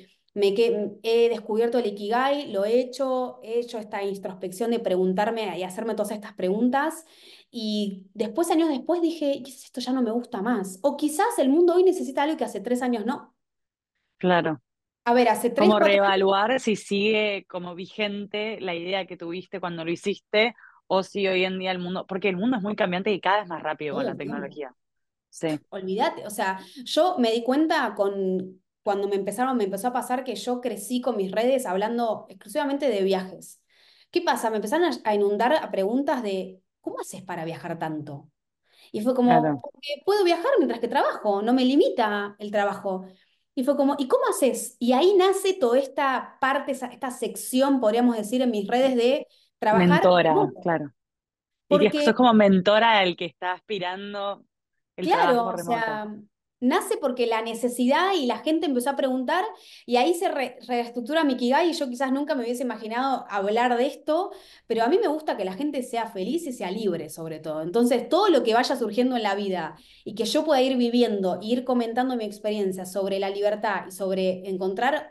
que he descubierto el Ikigai, lo he hecho esta introspección de preguntarme y hacerme todas estas preguntas. Y después, años después, dije, quizás esto ya no me gusta más. O quizás el mundo hoy necesita algo que hace 3 años no. claro. A ver, hace tres, Como cuatro años, reevaluar si sigue como vigente la idea que tuviste cuando lo hiciste o si hoy en día el mundo, porque el mundo es muy cambiante y cada vez más rápido con todo la el tiempo. tecnología. Sí, Olvídate. O sea, yo me di cuenta cuando me empezó a pasar que yo crecí con mis redes hablando exclusivamente de viajes. ¿Qué pasa? Me empezaron a inundar a preguntas de, ¿cómo haces para viajar tanto? Y fue como, claro. porque puedo viajar mientras que trabajo, no me limita el trabajo. Y fue como, ¿y cómo haces? Y ahí nace toda esta parte, esta sección, podríamos decir, en mis redes de trabajar Mentora, remoto. claro. Y que sos Porque como mentora al que está aspirando el trabajo claro, o remoto. sea, nace porque la necesidad y la gente empezó a preguntar y ahí se reestructura mi Ikigai y yo quizás nunca me hubiese imaginado hablar de esto, pero a mí me gusta que la gente sea feliz y sea libre sobre todo. Entonces, todo lo que vaya surgiendo en la vida y que yo pueda ir viviendo, e ir comentando mi experiencia sobre la libertad y sobre encontrar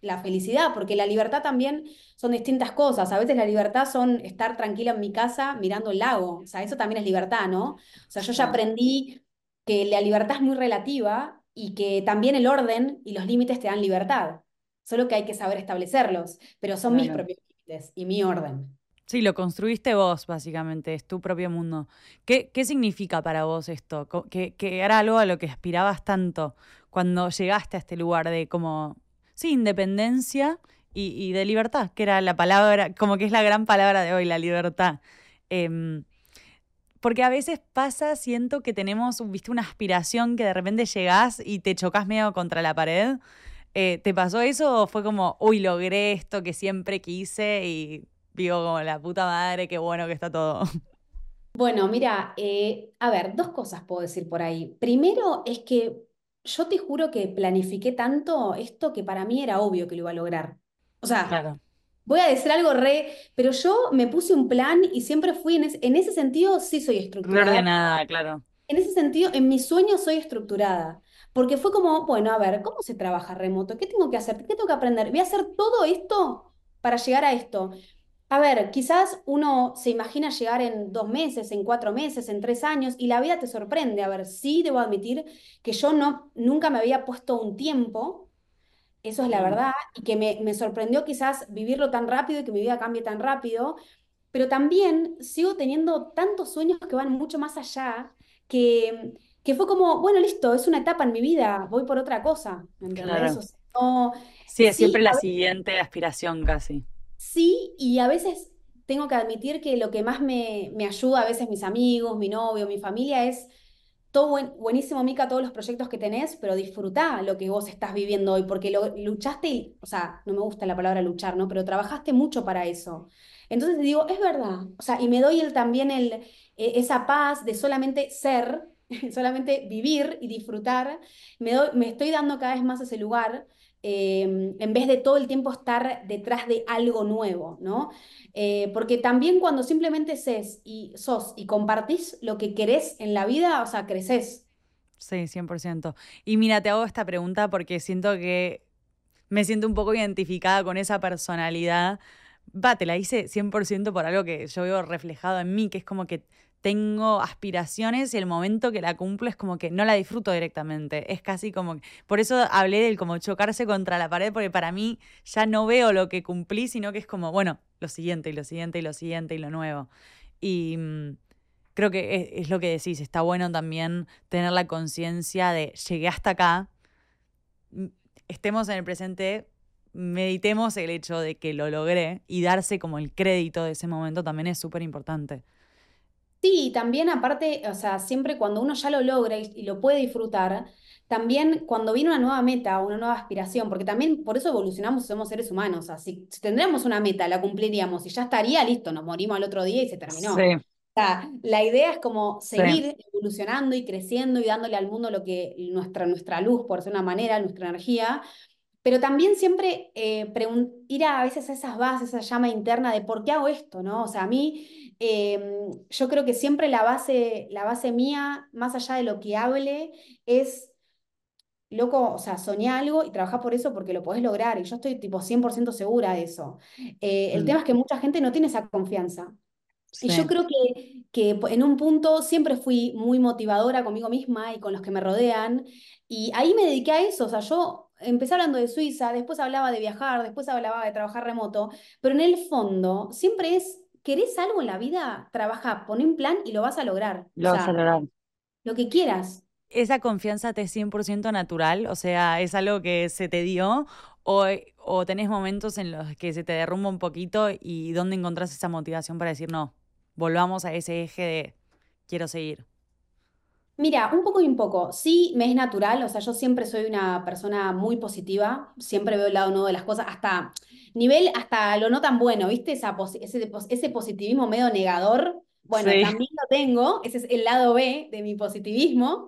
la felicidad, porque la libertad también son distintas cosas. A veces la libertad son estar tranquila en mi casa mirando el lago. O sea, eso también es libertad, ¿no? O sea, yo ya Sí, aprendí que la libertad es muy relativa y que también el orden y los límites te dan libertad. Solo que hay que saber establecerlos, pero son mis claro. propios límites y mi orden. Sí, lo construiste vos, básicamente, es tu propio mundo. ¿Qué significa para vos esto? Que era algo a lo que aspirabas tanto cuando llegaste a este lugar de como, sí, independencia y de libertad, que era la palabra, como que es la gran palabra de hoy, la libertad. Em, Porque a veces pasa, siento que tenemos, viste, una aspiración que de repente llegás y te chocas medio contra la pared. ¿Te pasó eso o fue como, uy, logré esto que siempre quise y digo como la puta madre, qué bueno que está todo? Bueno, mira, a ver, dos cosas puedo decir por ahí. Primero es que yo te juro que planifiqué tanto esto que para mí era obvio que lo iba a lograr. O sea, Claro. voy a decir algo re, pero yo me puse un plan y siempre fui en ese sentido, sí soy estructurada. Reordenada, claro. En ese sentido, en mis sueños soy estructurada, porque fue como, bueno, a ver, ¿cómo se trabaja remoto? ¿Qué tengo que hacer? ¿Qué tengo que aprender? Voy a hacer todo esto para llegar a esto. A ver, quizás uno se imagina llegar en 2 meses, en 4 meses, en 3 años, y la vida te sorprende. A ver, sí debo admitir que yo no, nunca me había puesto un tiempo, eso es la Mm, verdad, y que me sorprendió quizás vivirlo tan rápido y que mi vida cambie tan rápido, pero también sigo teniendo tantos sueños que van mucho más allá, que fue como, bueno, listo, es una etapa en mi vida, voy por otra cosa, ¿me entendés? claro. O sea, no, Sí, es sí, siempre la siguiente aspiración casi. sí, y a veces tengo que admitir que lo que más me ayuda, a veces mis amigos, mi novio, mi familia, es todo buenísimo, Mica, todos los proyectos que tenés, pero disfrutá lo que vos estás viviendo hoy, porque lo luchaste, o sea, no me gusta la palabra luchar, ¿no? Pero trabajaste mucho para eso. Entonces digo, es verdad, o sea, y me doy también esa paz de solamente ser, solamente vivir y disfrutar, me estoy dando cada vez más ese lugar. En vez de todo el tiempo estar detrás de algo nuevo, ¿no? Porque también cuando simplemente sos y compartís lo que querés en la vida, o sea, creces. Sí, 100%. Y mira, te hago esta pregunta porque siento que me siento un poco identificada con esa personalidad. Va, te la hice 100% por algo que yo veo reflejado en mí, que es como que tengo aspiraciones y el momento que la cumplo es como que no la disfruto directamente. Es casi como por eso hablé del como chocarse contra la pared, porque para mí ya no veo lo que cumplí, sino que es como, bueno, lo siguiente y lo siguiente y lo siguiente y lo nuevo. Y creo que es lo que decís, está bueno también tener la conciencia de llegué hasta acá, mm, estemos en el presente, meditemos el hecho de que lo logré y darse como el crédito de ese momento también es súper importante. Sí, y también aparte, o sea, siempre cuando uno ya lo logra y lo puede disfrutar, también cuando viene una nueva meta o una nueva aspiración, porque también por eso evolucionamos y somos seres humanos, así si tendríamos una meta, la cumpliríamos y ya estaría listo, nos morimos al otro día y se terminó. Sí, O sea, la idea es como sí, seguir evolucionando y creciendo y dándole al mundo lo que nuestra luz, por decir una manera, nuestra energía, pero también siempre ir a veces a esas bases, esa llama interna de por qué hago esto, ¿no? O sea, a mí yo creo que siempre la base mía, más allá de lo que hable, es, loco, o sea, soñá algo y trabajá por eso porque lo podés lograr. Y yo estoy tipo 100% segura de eso. El mm, tema es que mucha gente no tiene esa confianza. Y yo sí, creo que en un punto siempre fui muy motivadora conmigo misma y con los que me rodean. Y ahí me dediqué a eso. O sea, yo empecé hablando de Suiza, después hablaba de viajar, después hablaba de trabajar remoto. Pero en el fondo siempre es, ¿querés algo en la vida? Trabaja, pon un plan y lo vas a lograr. O lo vas a sea, lograr. lo que quieras. ¿Esa confianza te es 100% natural? O sea, ¿es algo que se te dio? ¿O tenés momentos en los que se te derrumba un poquito y dónde encontrás esa motivación para decir, no, volvamos a ese eje de quiero seguir? Mira, un poco y un poco. Sí, me es natural, o sea, yo siempre soy una persona muy positiva, siempre veo el lado nuevo de las cosas, hasta nivel, hasta lo no tan bueno, ¿viste? Ese positivismo medio negador, bueno, Sí. también lo tengo, ese es el lado B de mi positivismo,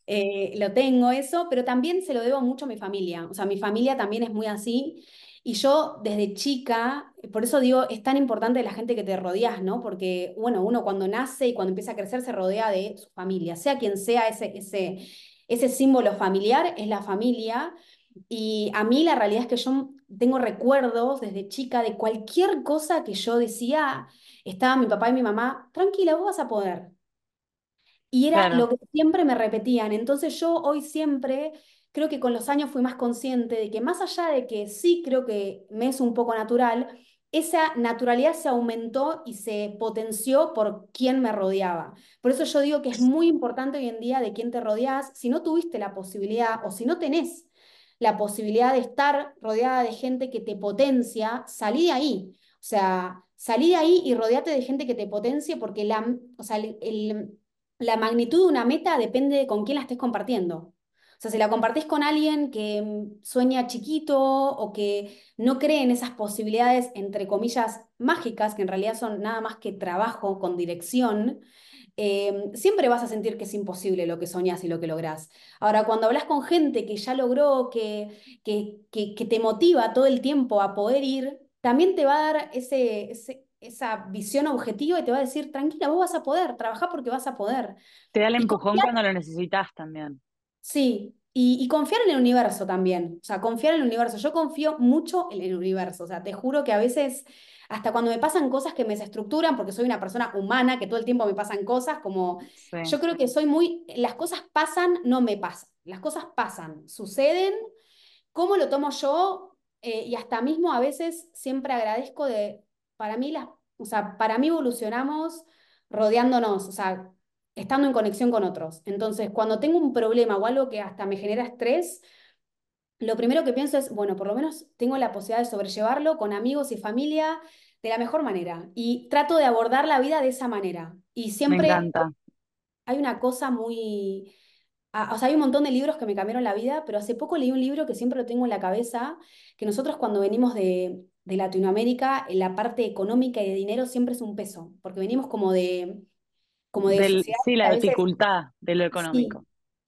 lo tengo eso, pero también se lo debo mucho a mi familia. O sea, mi familia también es muy así. Y yo desde chica, por eso digo, es tan importante la gente que te rodeas, ¿no? Porque, bueno, uno cuando nace y cuando empieza a crecer se rodea de su familia, sea quien sea ese símbolo familiar, es la familia. Y a mí la realidad es que yo tengo recuerdos desde chica de cualquier cosa que yo decía, estaba mi papá y mi mamá, tranquila, vos vas a poder. Y era Claro. lo que siempre me repetían. Entonces yo hoy siempre, creo que con los años fui más consciente de que más allá de que sí creo que me es un poco natural, esa naturalidad se aumentó y se potenció por quien me rodeaba. Por eso yo digo que es muy importante hoy en día de quién te rodeas. Si no tuviste la posibilidad o si no tenés la posibilidad de estar rodeada de gente que te potencia, salí de ahí. O sea, salí de ahí y rodeate de gente que te potencie porque o sea, la magnitud de una meta depende de con quién la estés compartiendo. O sea, si la compartís con alguien que sueña chiquito o que no cree en esas posibilidades, entre comillas, mágicas, que en realidad son nada más que trabajo con dirección, siempre vas a sentir que es imposible lo que soñás y lo que lográs. Ahora, cuando hablas con gente que ya logró, que te motiva todo el tiempo a poder ir, también te va a dar esa visión objetiva y te va a decir, tranquila, vos vas a poder, trabajá porque vas a poder. Te da el Y empujón confiar, cuando lo necesitas también. sí, y confiar en el universo también. O sea, confiar en el universo. Yo confío mucho en el universo. O sea, te juro que a veces, hasta cuando me pasan cosas que me desestructuran, porque soy una persona humana, que todo el tiempo me pasan cosas, como Sí. yo creo que soy muy, las cosas pasan, no me pasan. Las cosas pasan, suceden. ¿Cómo lo tomo yo? Y hasta mismo a veces siempre agradezco para mí o sea, para mí evolucionamos rodeándonos, o sea, estando en conexión con otros. Entonces, cuando tengo un problema o algo que hasta me genera estrés, lo primero que pienso es, bueno, por lo menos tengo la posibilidad de sobrellevarlo con amigos y familia de la mejor manera. Y trato de abordar la vida de esa manera. Y Me siempre encanta. hay una cosa muy o sea, hay un montón de libros que me cambiaron la vida, pero hace poco leí un libro que siempre lo tengo en la cabeza, que nosotros cuando venimos de Latinoamérica, en la parte económica y de dinero siempre es un peso, porque venimos como de sociedades Sí, que la a veces dificultad de lo sí. económico.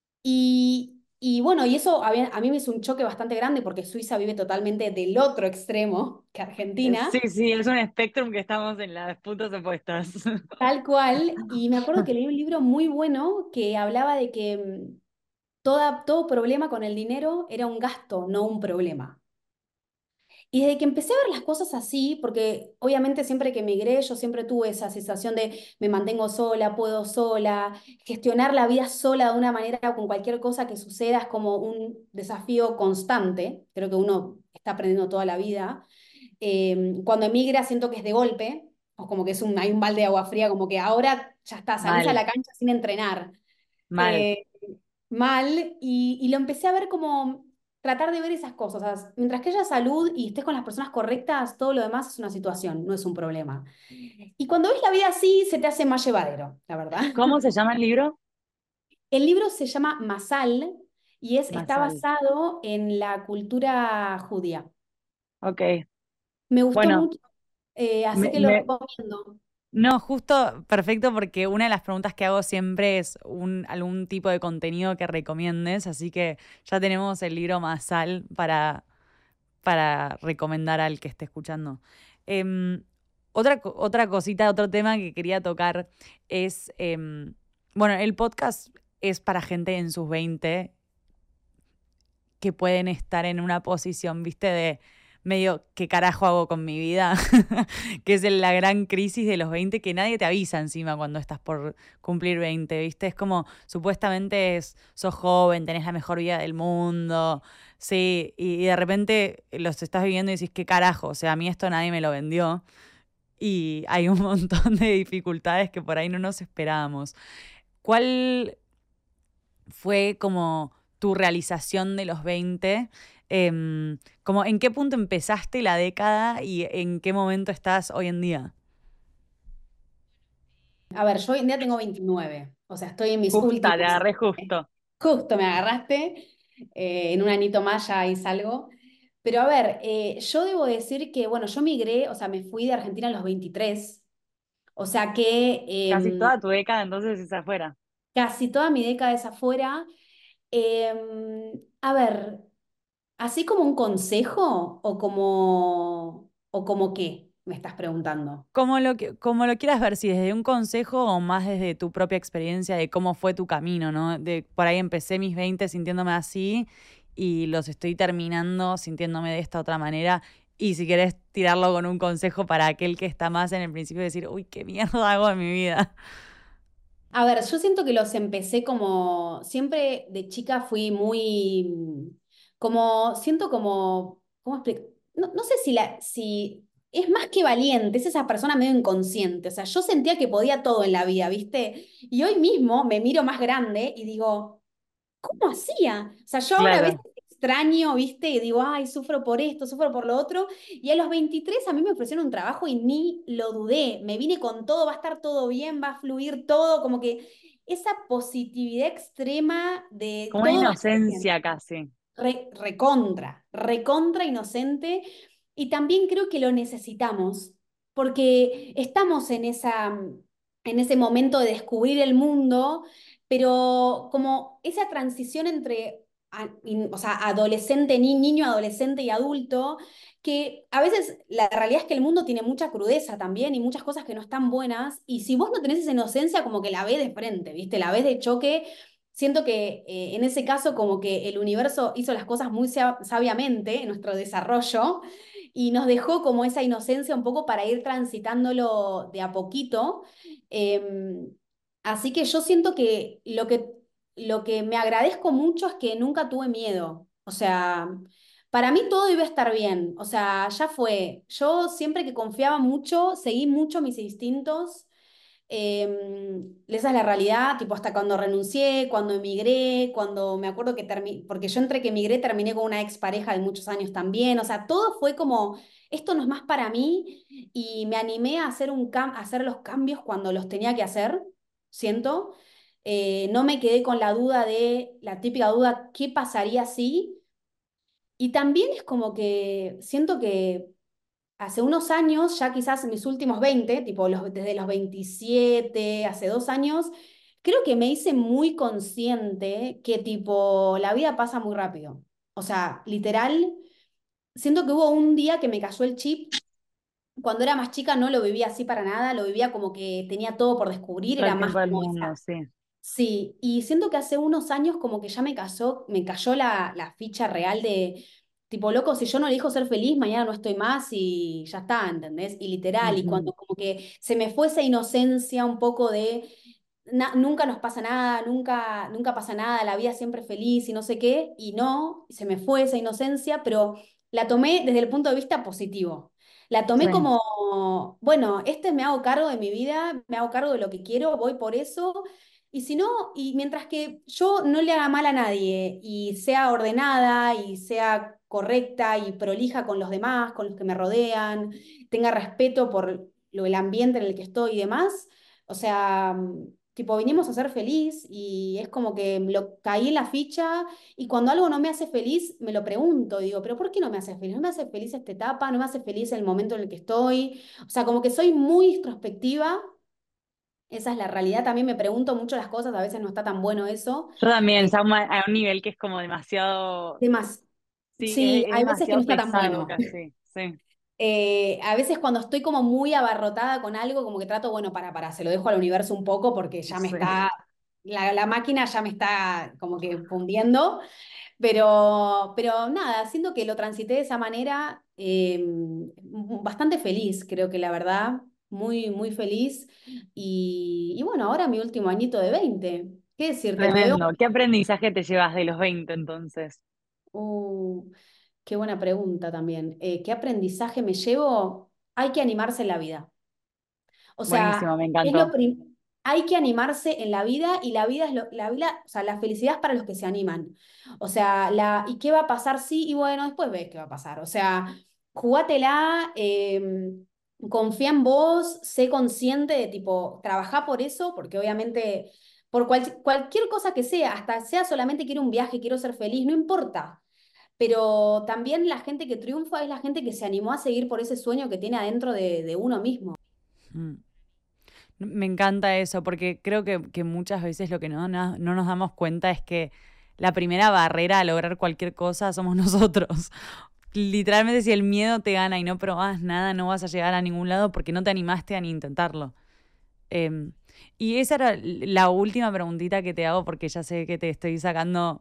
Y bueno, y eso a mí me hizo un choque bastante grande porque Suiza vive totalmente del otro extremo que Sí, Argentina, sí, es un espectrum que estamos en las puntas opuestas. tal cual. Y me acuerdo que leí un libro muy bueno que hablaba de que todo problema con el dinero era un gasto, no un problema. Y desde que empecé a ver las cosas así, porque obviamente siempre que emigré yo siempre tuve esa sensación de me mantengo sola, puedo sola, gestionar la vida sola de una manera con cualquier cosa que suceda es como un desafío constante, creo que uno está aprendiendo toda la vida. Cuando emigra siento que es de golpe, o como que hay un balde de agua fría, como que ahora ya está, salís a Mal, la cancha sin entrenar. mal. Eh, Mal y lo empecé a ver como tratar de ver esas cosas. O sea, mientras que haya salud y estés con las personas correctas, todo lo demás es una situación, no es un problema. Y cuando ves la vida así, se te hace más llevadero, la verdad. ¿Cómo se llama el libro? El libro se llama Masal y está Masal. basado en la cultura judía. Ok. Me gustó Bueno, mucho, así me, que lo me- recomiendo. no, justo perfecto porque una de las preguntas que hago siempre es algún tipo de contenido que recomiendes, así que ya tenemos el libro Masal para recomendar al que esté escuchando. Em, otra cosita, otro tema que quería tocar es, bueno, el podcast es para gente en sus 20 que pueden estar en una posición, viste, de medio, ¿qué carajo hago con mi vida? Que es la gran crisis de los 20 que nadie te avisa encima cuando estás por cumplir 20, viste. Es como, supuestamente sos joven, tenés la mejor vida del mundo, sí, y de repente los estás viviendo y decís, ¿qué carajo? O sea, a mí esto nadie me lo vendió. Y hay un montón de dificultades que por ahí no nos esperábamos. ¿Cuál fue como tu realización de los 20? Como, ¿en qué punto empezaste la década y en qué momento estás hoy en día? A ver, yo hoy en día tengo 29, o sea, estoy en mis Justa, te últimos. agarré justo. Justo me agarraste, en un anito más ya ahí salgo. Pero a ver, yo debo decir que, bueno, yo migré, o sea, me fui de Argentina a los 23, o sea que Casi toda tu década entonces es afuera. casi toda mi década es afuera. A ver, así como un consejo o como qué, me estás preguntando. Como lo quieras ver, si desde un consejo o más desde tu propia experiencia de cómo fue tu camino, ¿no? De por ahí empecé mis 20 sintiéndome así y los estoy terminando sintiéndome de esta otra manera. Y si querés tirarlo con un consejo para aquel que está más en el principio, decir, uy, qué mierda hago en mi vida. A ver, yo siento que los empecé como, siempre de chica fui muy, como, siento como, ¿cómo explico? No, no sé si es más que valiente, es esa persona medio inconsciente, o sea, yo sentía que podía todo en la vida, ¿viste? Y hoy mismo me miro más grande y digo, ¿cómo hacía? O sea, yo ahora a veces Claro. extraño, ¿viste? Y digo, ay, sufro por esto, sufro por lo otro. Y a los 23 a mí me ofrecieron un trabajo y ni lo dudé. Me vine con todo, va a estar todo bien, va a fluir todo, como que esa positividad extrema de Como una todo va a estar bien. inocencia casi. Recontra inocente. Y también creo que lo necesitamos, porque estamos en ese momento de descubrir el mundo, pero como esa transición entre, o sea, adolescente, niño, adolescente y adulto, que a veces la realidad es que el mundo tiene mucha crudeza también y muchas cosas que no están buenas, y si vos no tenés esa inocencia, como que la ves de frente, ¿viste? La ves de choque. Siento que en ese caso como que el universo hizo las cosas muy sabiamente en nuestro desarrollo y nos dejó como esa inocencia un poco para ir transitándolo de a poquito. Eh, Así que yo siento que lo que me agradezco mucho es que nunca tuve miedo. O sea, para mí todo iba a estar bien. O sea, ya fue. Yo siempre que confiaba mucho, seguí mucho mis instintos. Esa es la realidad, tipo hasta cuando renuncié, cuando emigré, cuando me acuerdo que terminé, porque yo entre que emigré terminé con una expareja de muchos años también, o sea, todo fue como, esto no es más para mí y me animé a hacer, a hacer los cambios cuando los tenía que hacer, siento. No me quedé con la duda de, la típica duda, ¿qué pasaría si? Y también es como que siento que hace unos años, ya quizás en mis últimos 20 tipo desde los 27 hace 2 años, creo que me hice muy consciente que tipo la vida pasa muy rápido. O sea, literal, siento que hubo un día que me cayó el chip. Cuando era más chica no lo vivía así para nada, lo vivía como que tenía todo por descubrir, Todo era el más tiempo del como mundo, esa. sí. Sí, y siento que hace unos años como que ya me cayó la ficha real de, tipo, loco, si yo no elijo ser feliz, mañana no estoy más y ya está, ¿entendés? Y literal, y Ujú. cuando como que se me fue esa inocencia un poco de, nunca nos pasa nada, nunca pasa nada, la vida siempre es feliz y no sé qué, y no, se me fue esa inocencia, pero la tomé desde el punto de vista positivo. La Sí, tomé como, bueno, me hago cargo de mi vida, me hago cargo de lo que quiero, voy por eso. Y si no, y mientras que yo no le haga mal a nadie y sea ordenada y sea correcta y prolija con los demás, con los que me rodean, tenga respeto por el ambiente en el que estoy y demás, o sea, tipo, vinimos a ser feliz y es como que lo caí en la ficha y cuando algo no me hace feliz, me lo pregunto, digo, pero ¿por qué no me hace feliz? ¿No me hace feliz esta etapa? ¿No me hace feliz el momento en el que estoy? O sea, como que soy muy introspectiva, esa es la realidad. También me pregunto mucho las cosas, a veces no está tan bueno eso. yo también, Eh, ya a un nivel que es como demasiado, Temas, sí, sí, es hay veces que no demasiado está tan pesado bueno. casi, sí, A veces cuando estoy como muy abarrotada con algo, como que trato, bueno, se lo dejo al universo un poco porque ya me sí, está, la máquina ya me está como que fundiendo. Pero nada, siento que lo transité de esa manera, bastante feliz, creo que la verdad, muy, muy feliz. Y bueno, ahora mi último añito de 20. ¿Qué decirte? Me veo. tremendo. ¿Qué aprendizaje te llevas de los 20 entonces? Uh, Qué buena pregunta también. ¿Qué aprendizaje me llevo? Hay que animarse en la vida. O Buenísimo, sea, me es lo encantó. hay que animarse en la vida y la vida es la vida, o sea, la felicidad es para los que se animan. O sea, ¿y qué va a pasar? Sí, y bueno, después ves qué va a pasar. O sea, jugátela, confía en vos, sé consciente de tipo, trabajá por eso, porque obviamente, por cualquier cosa que sea, hasta sea solamente quiero un viaje, quiero ser feliz, no importa. Pero también la gente que triunfa es la gente que se animó a seguir por ese sueño que tiene adentro de uno mismo. Mm. Me encanta eso, porque creo que muchas veces lo que no nos damos cuenta es que la primera barrera a lograr cualquier cosa somos nosotros. Literalmente, si el miedo te gana y no probás nada, no vas a llegar a ningún lado porque no te animaste a ni intentarlo. Em, y esa era la última preguntita que te hago, porque ya sé que te estoy sacando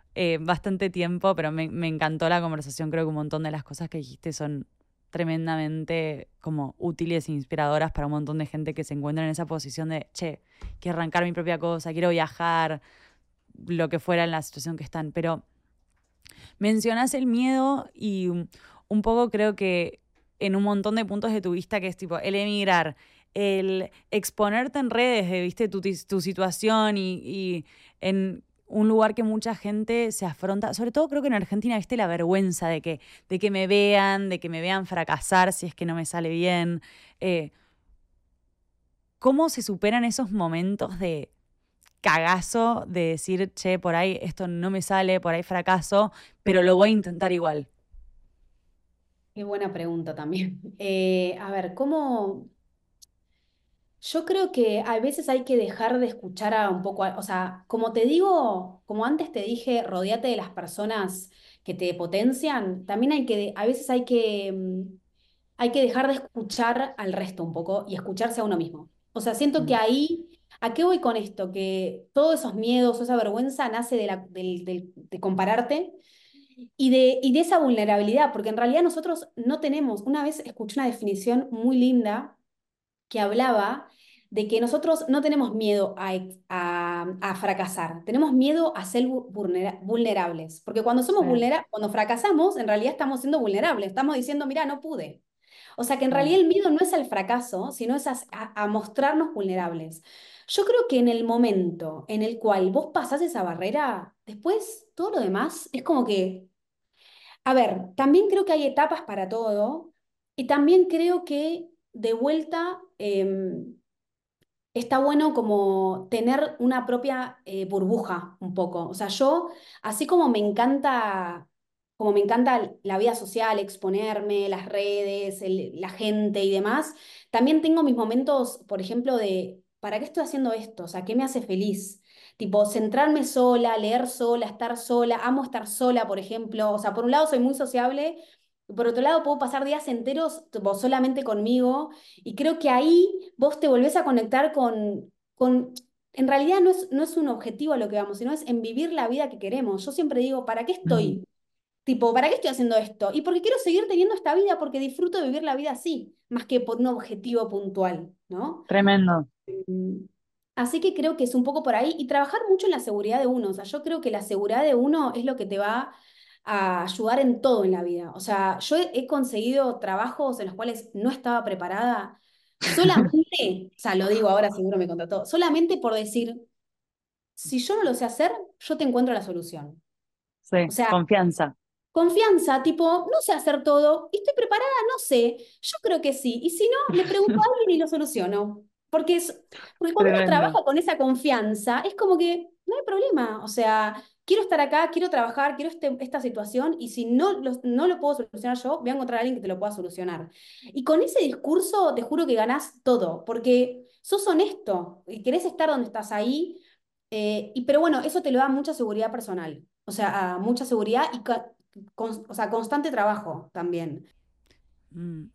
bastante tiempo, pero me encantó la conversación. Creo que un montón de las cosas que dijiste son tremendamente como útiles e inspiradoras para un montón de gente que se encuentra en esa posición de, che, quiero arrancar mi propia cosa, quiero viajar, lo que fuera en la situación que están. Pero mencionás el miedo y un poco creo que en un montón de puntos de tu vista, que es tipo el emigrar, el exponerte en redes de, viste, tu situación y en un lugar que mucha gente se afronta, sobre todo creo que en Argentina, viste, la vergüenza de que me vean fracasar si es que no me sale bien. Eh, ¿Cómo se superan esos momentos de cagazo de decir, che, por ahí esto no me sale, por ahí fracaso, pero lo voy a intentar igual? Qué buena pregunta también. A ver, ¿cómo? Yo creo que a veces hay que dejar de escuchar a un poco, o sea, como te digo, como antes te dije, rodéate de las personas que te potencian, también a veces hay que dejar de escuchar al resto un poco y escucharse a uno mismo. O sea, siento que Mm, ahí, ¿a qué voy con esto? Que todos esos miedos, esa vergüenza nace de compararte y de esa vulnerabilidad, porque en realidad nosotros no tenemos, una vez escuché una definición muy linda que hablaba de que nosotros no tenemos miedo a fracasar, tenemos miedo a ser vulnerables, porque cuando somos sí, cuando fracasamos, en realidad estamos siendo vulnerables, estamos diciendo, mira, no pude. O sea que en claro. realidad el miedo no es al fracaso, sino es a mostrarnos vulnerables. Yo creo que en el momento en el cual vos pasás esa barrera, después todo lo demás es como que, a ver, también creo que hay etapas para todo y también creo que de vuelta está bueno como tener una propia burbuja un poco. O sea, yo, así como me encanta la vida social, exponerme, las redes, la gente y demás, también tengo mis momentos, por ejemplo, de, ¿para qué estoy haciendo esto? O sea, ¿qué me hace feliz? Tipo, centrarme sola, leer sola, estar sola, amo estar sola, por ejemplo. O sea, por un lado soy muy sociable, por otro lado puedo pasar días enteros tipo, solamente conmigo y creo que ahí vos te volvés a conectar en realidad no es un objetivo a lo que vamos, sino es en vivir la vida que queremos. Yo siempre digo, ¿para qué Mm, estoy? Tipo, ¿para qué estoy haciendo esto? Y porque quiero seguir teniendo esta vida, porque disfruto de vivir la vida así, más que por un objetivo puntual, ¿no? tremendo. Mm. Así que creo que es un poco por ahí y trabajar mucho en la seguridad de uno. O sea, yo creo que la seguridad de uno es lo que te va a ayudar en todo en la vida. O sea, yo he conseguido trabajos en los cuales no estaba preparada solamente, o sea, lo digo ahora, seguro me contrató, solamente por decir, si yo no lo sé hacer, yo te encuentro la solución. O Sí, sea, confianza. confianza, tipo, no sé hacer todo, ¿y estoy preparada? No sé, yo creo que sí, y si no, le pregunto a alguien y lo soluciono. Porque cuando uno Tremendo. trabaja con esa confianza, es como que no hay problema, o sea, quiero estar acá, quiero trabajar, quiero esta situación, y si no lo puedo solucionar yo, voy a encontrar a alguien que te lo pueda solucionar. Y con ese discurso, te juro que ganás todo, porque sos honesto y querés estar donde estás ahí, pero bueno, eso te lo da mucha seguridad personal. O sea, mucha seguridad y o sea, constante trabajo también. Mm.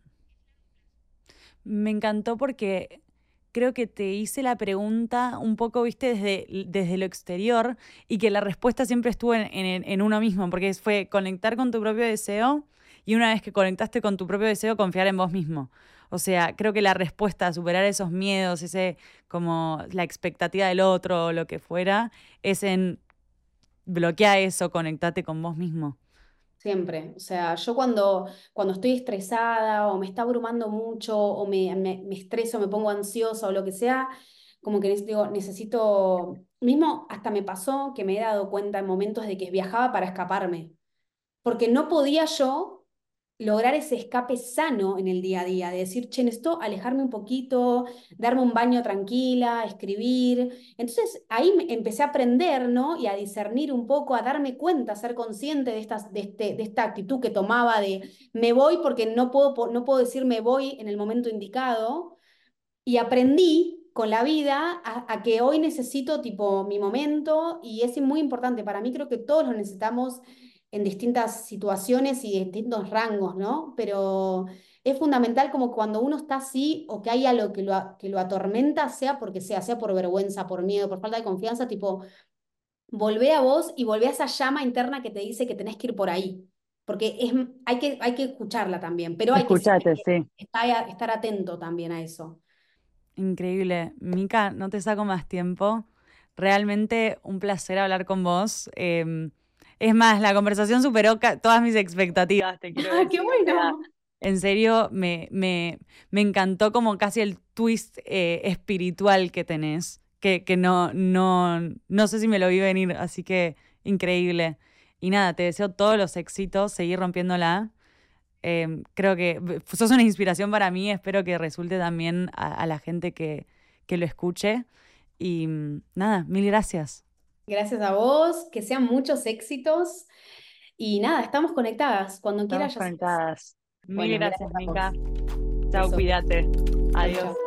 Me encantó porque creo que te hice la pregunta un poco, viste, desde lo exterior y que la respuesta siempre estuvo en uno mismo, porque fue conectar con tu propio deseo y una vez que conectaste con tu propio deseo, confiar en vos mismo. O sea, creo que la respuesta a superar esos miedos, ese como la expectativa del otro o lo que fuera, es en bloquear eso, conectate con vos mismo. Siempre. O sea, yo cuando estoy estresada o me está abrumando mucho o me estreso, me pongo ansiosa o lo que sea, como que mismo hasta me pasó que me he dado cuenta en momentos de que viajaba para escaparme. Porque no podía yo lograr ese escape sano en el día a día, de decir, che, necesito alejarme un poquito, darme un baño tranquila, escribir. Entonces ahí empecé a aprender, ¿no? Y a discernir un poco, a darme cuenta, a ser consciente de esta actitud que tomaba de me voy porque no puedo decir me voy en el momento indicado y aprendí con la vida a que hoy necesito tipo mi momento y es muy importante. Para mí creo que todos lo necesitamos en distintas situaciones y distintos rangos, ¿no? Pero es fundamental como cuando uno está así o que hay algo que lo atormenta, sea porque sea por vergüenza, por miedo, por falta de confianza, tipo volvé a vos y volvé a esa llama interna que te dice que tenés que ir por ahí. Porque hay que escucharla también, pero hay Escuchate, que sí. estar atento también a eso. Increíble. Mica, no te saco más tiempo. Realmente un placer hablar con vos. Es más, la conversación superó todas mis expectativas, te quiero ¡Ah, qué decir. O sea, bueno! en serio, me encantó como casi el twist espiritual que tenés, que no sé si me lo vi venir, así que increíble. Y nada, te deseo todos los éxitos, seguir rompiéndola. Creo que sos una inspiración para mí, espero que resulte también a la gente que lo escuche. Y nada, mil gracias. Gracias a vos, que sean muchos éxitos. Y nada, estamos conectadas. Cuando Estamos quieras, ya sabes. conectadas. Mil Bueno, gracias, gracias a vos. Mica. Chao, Beso. cuídate. Chau, Adiós. chau.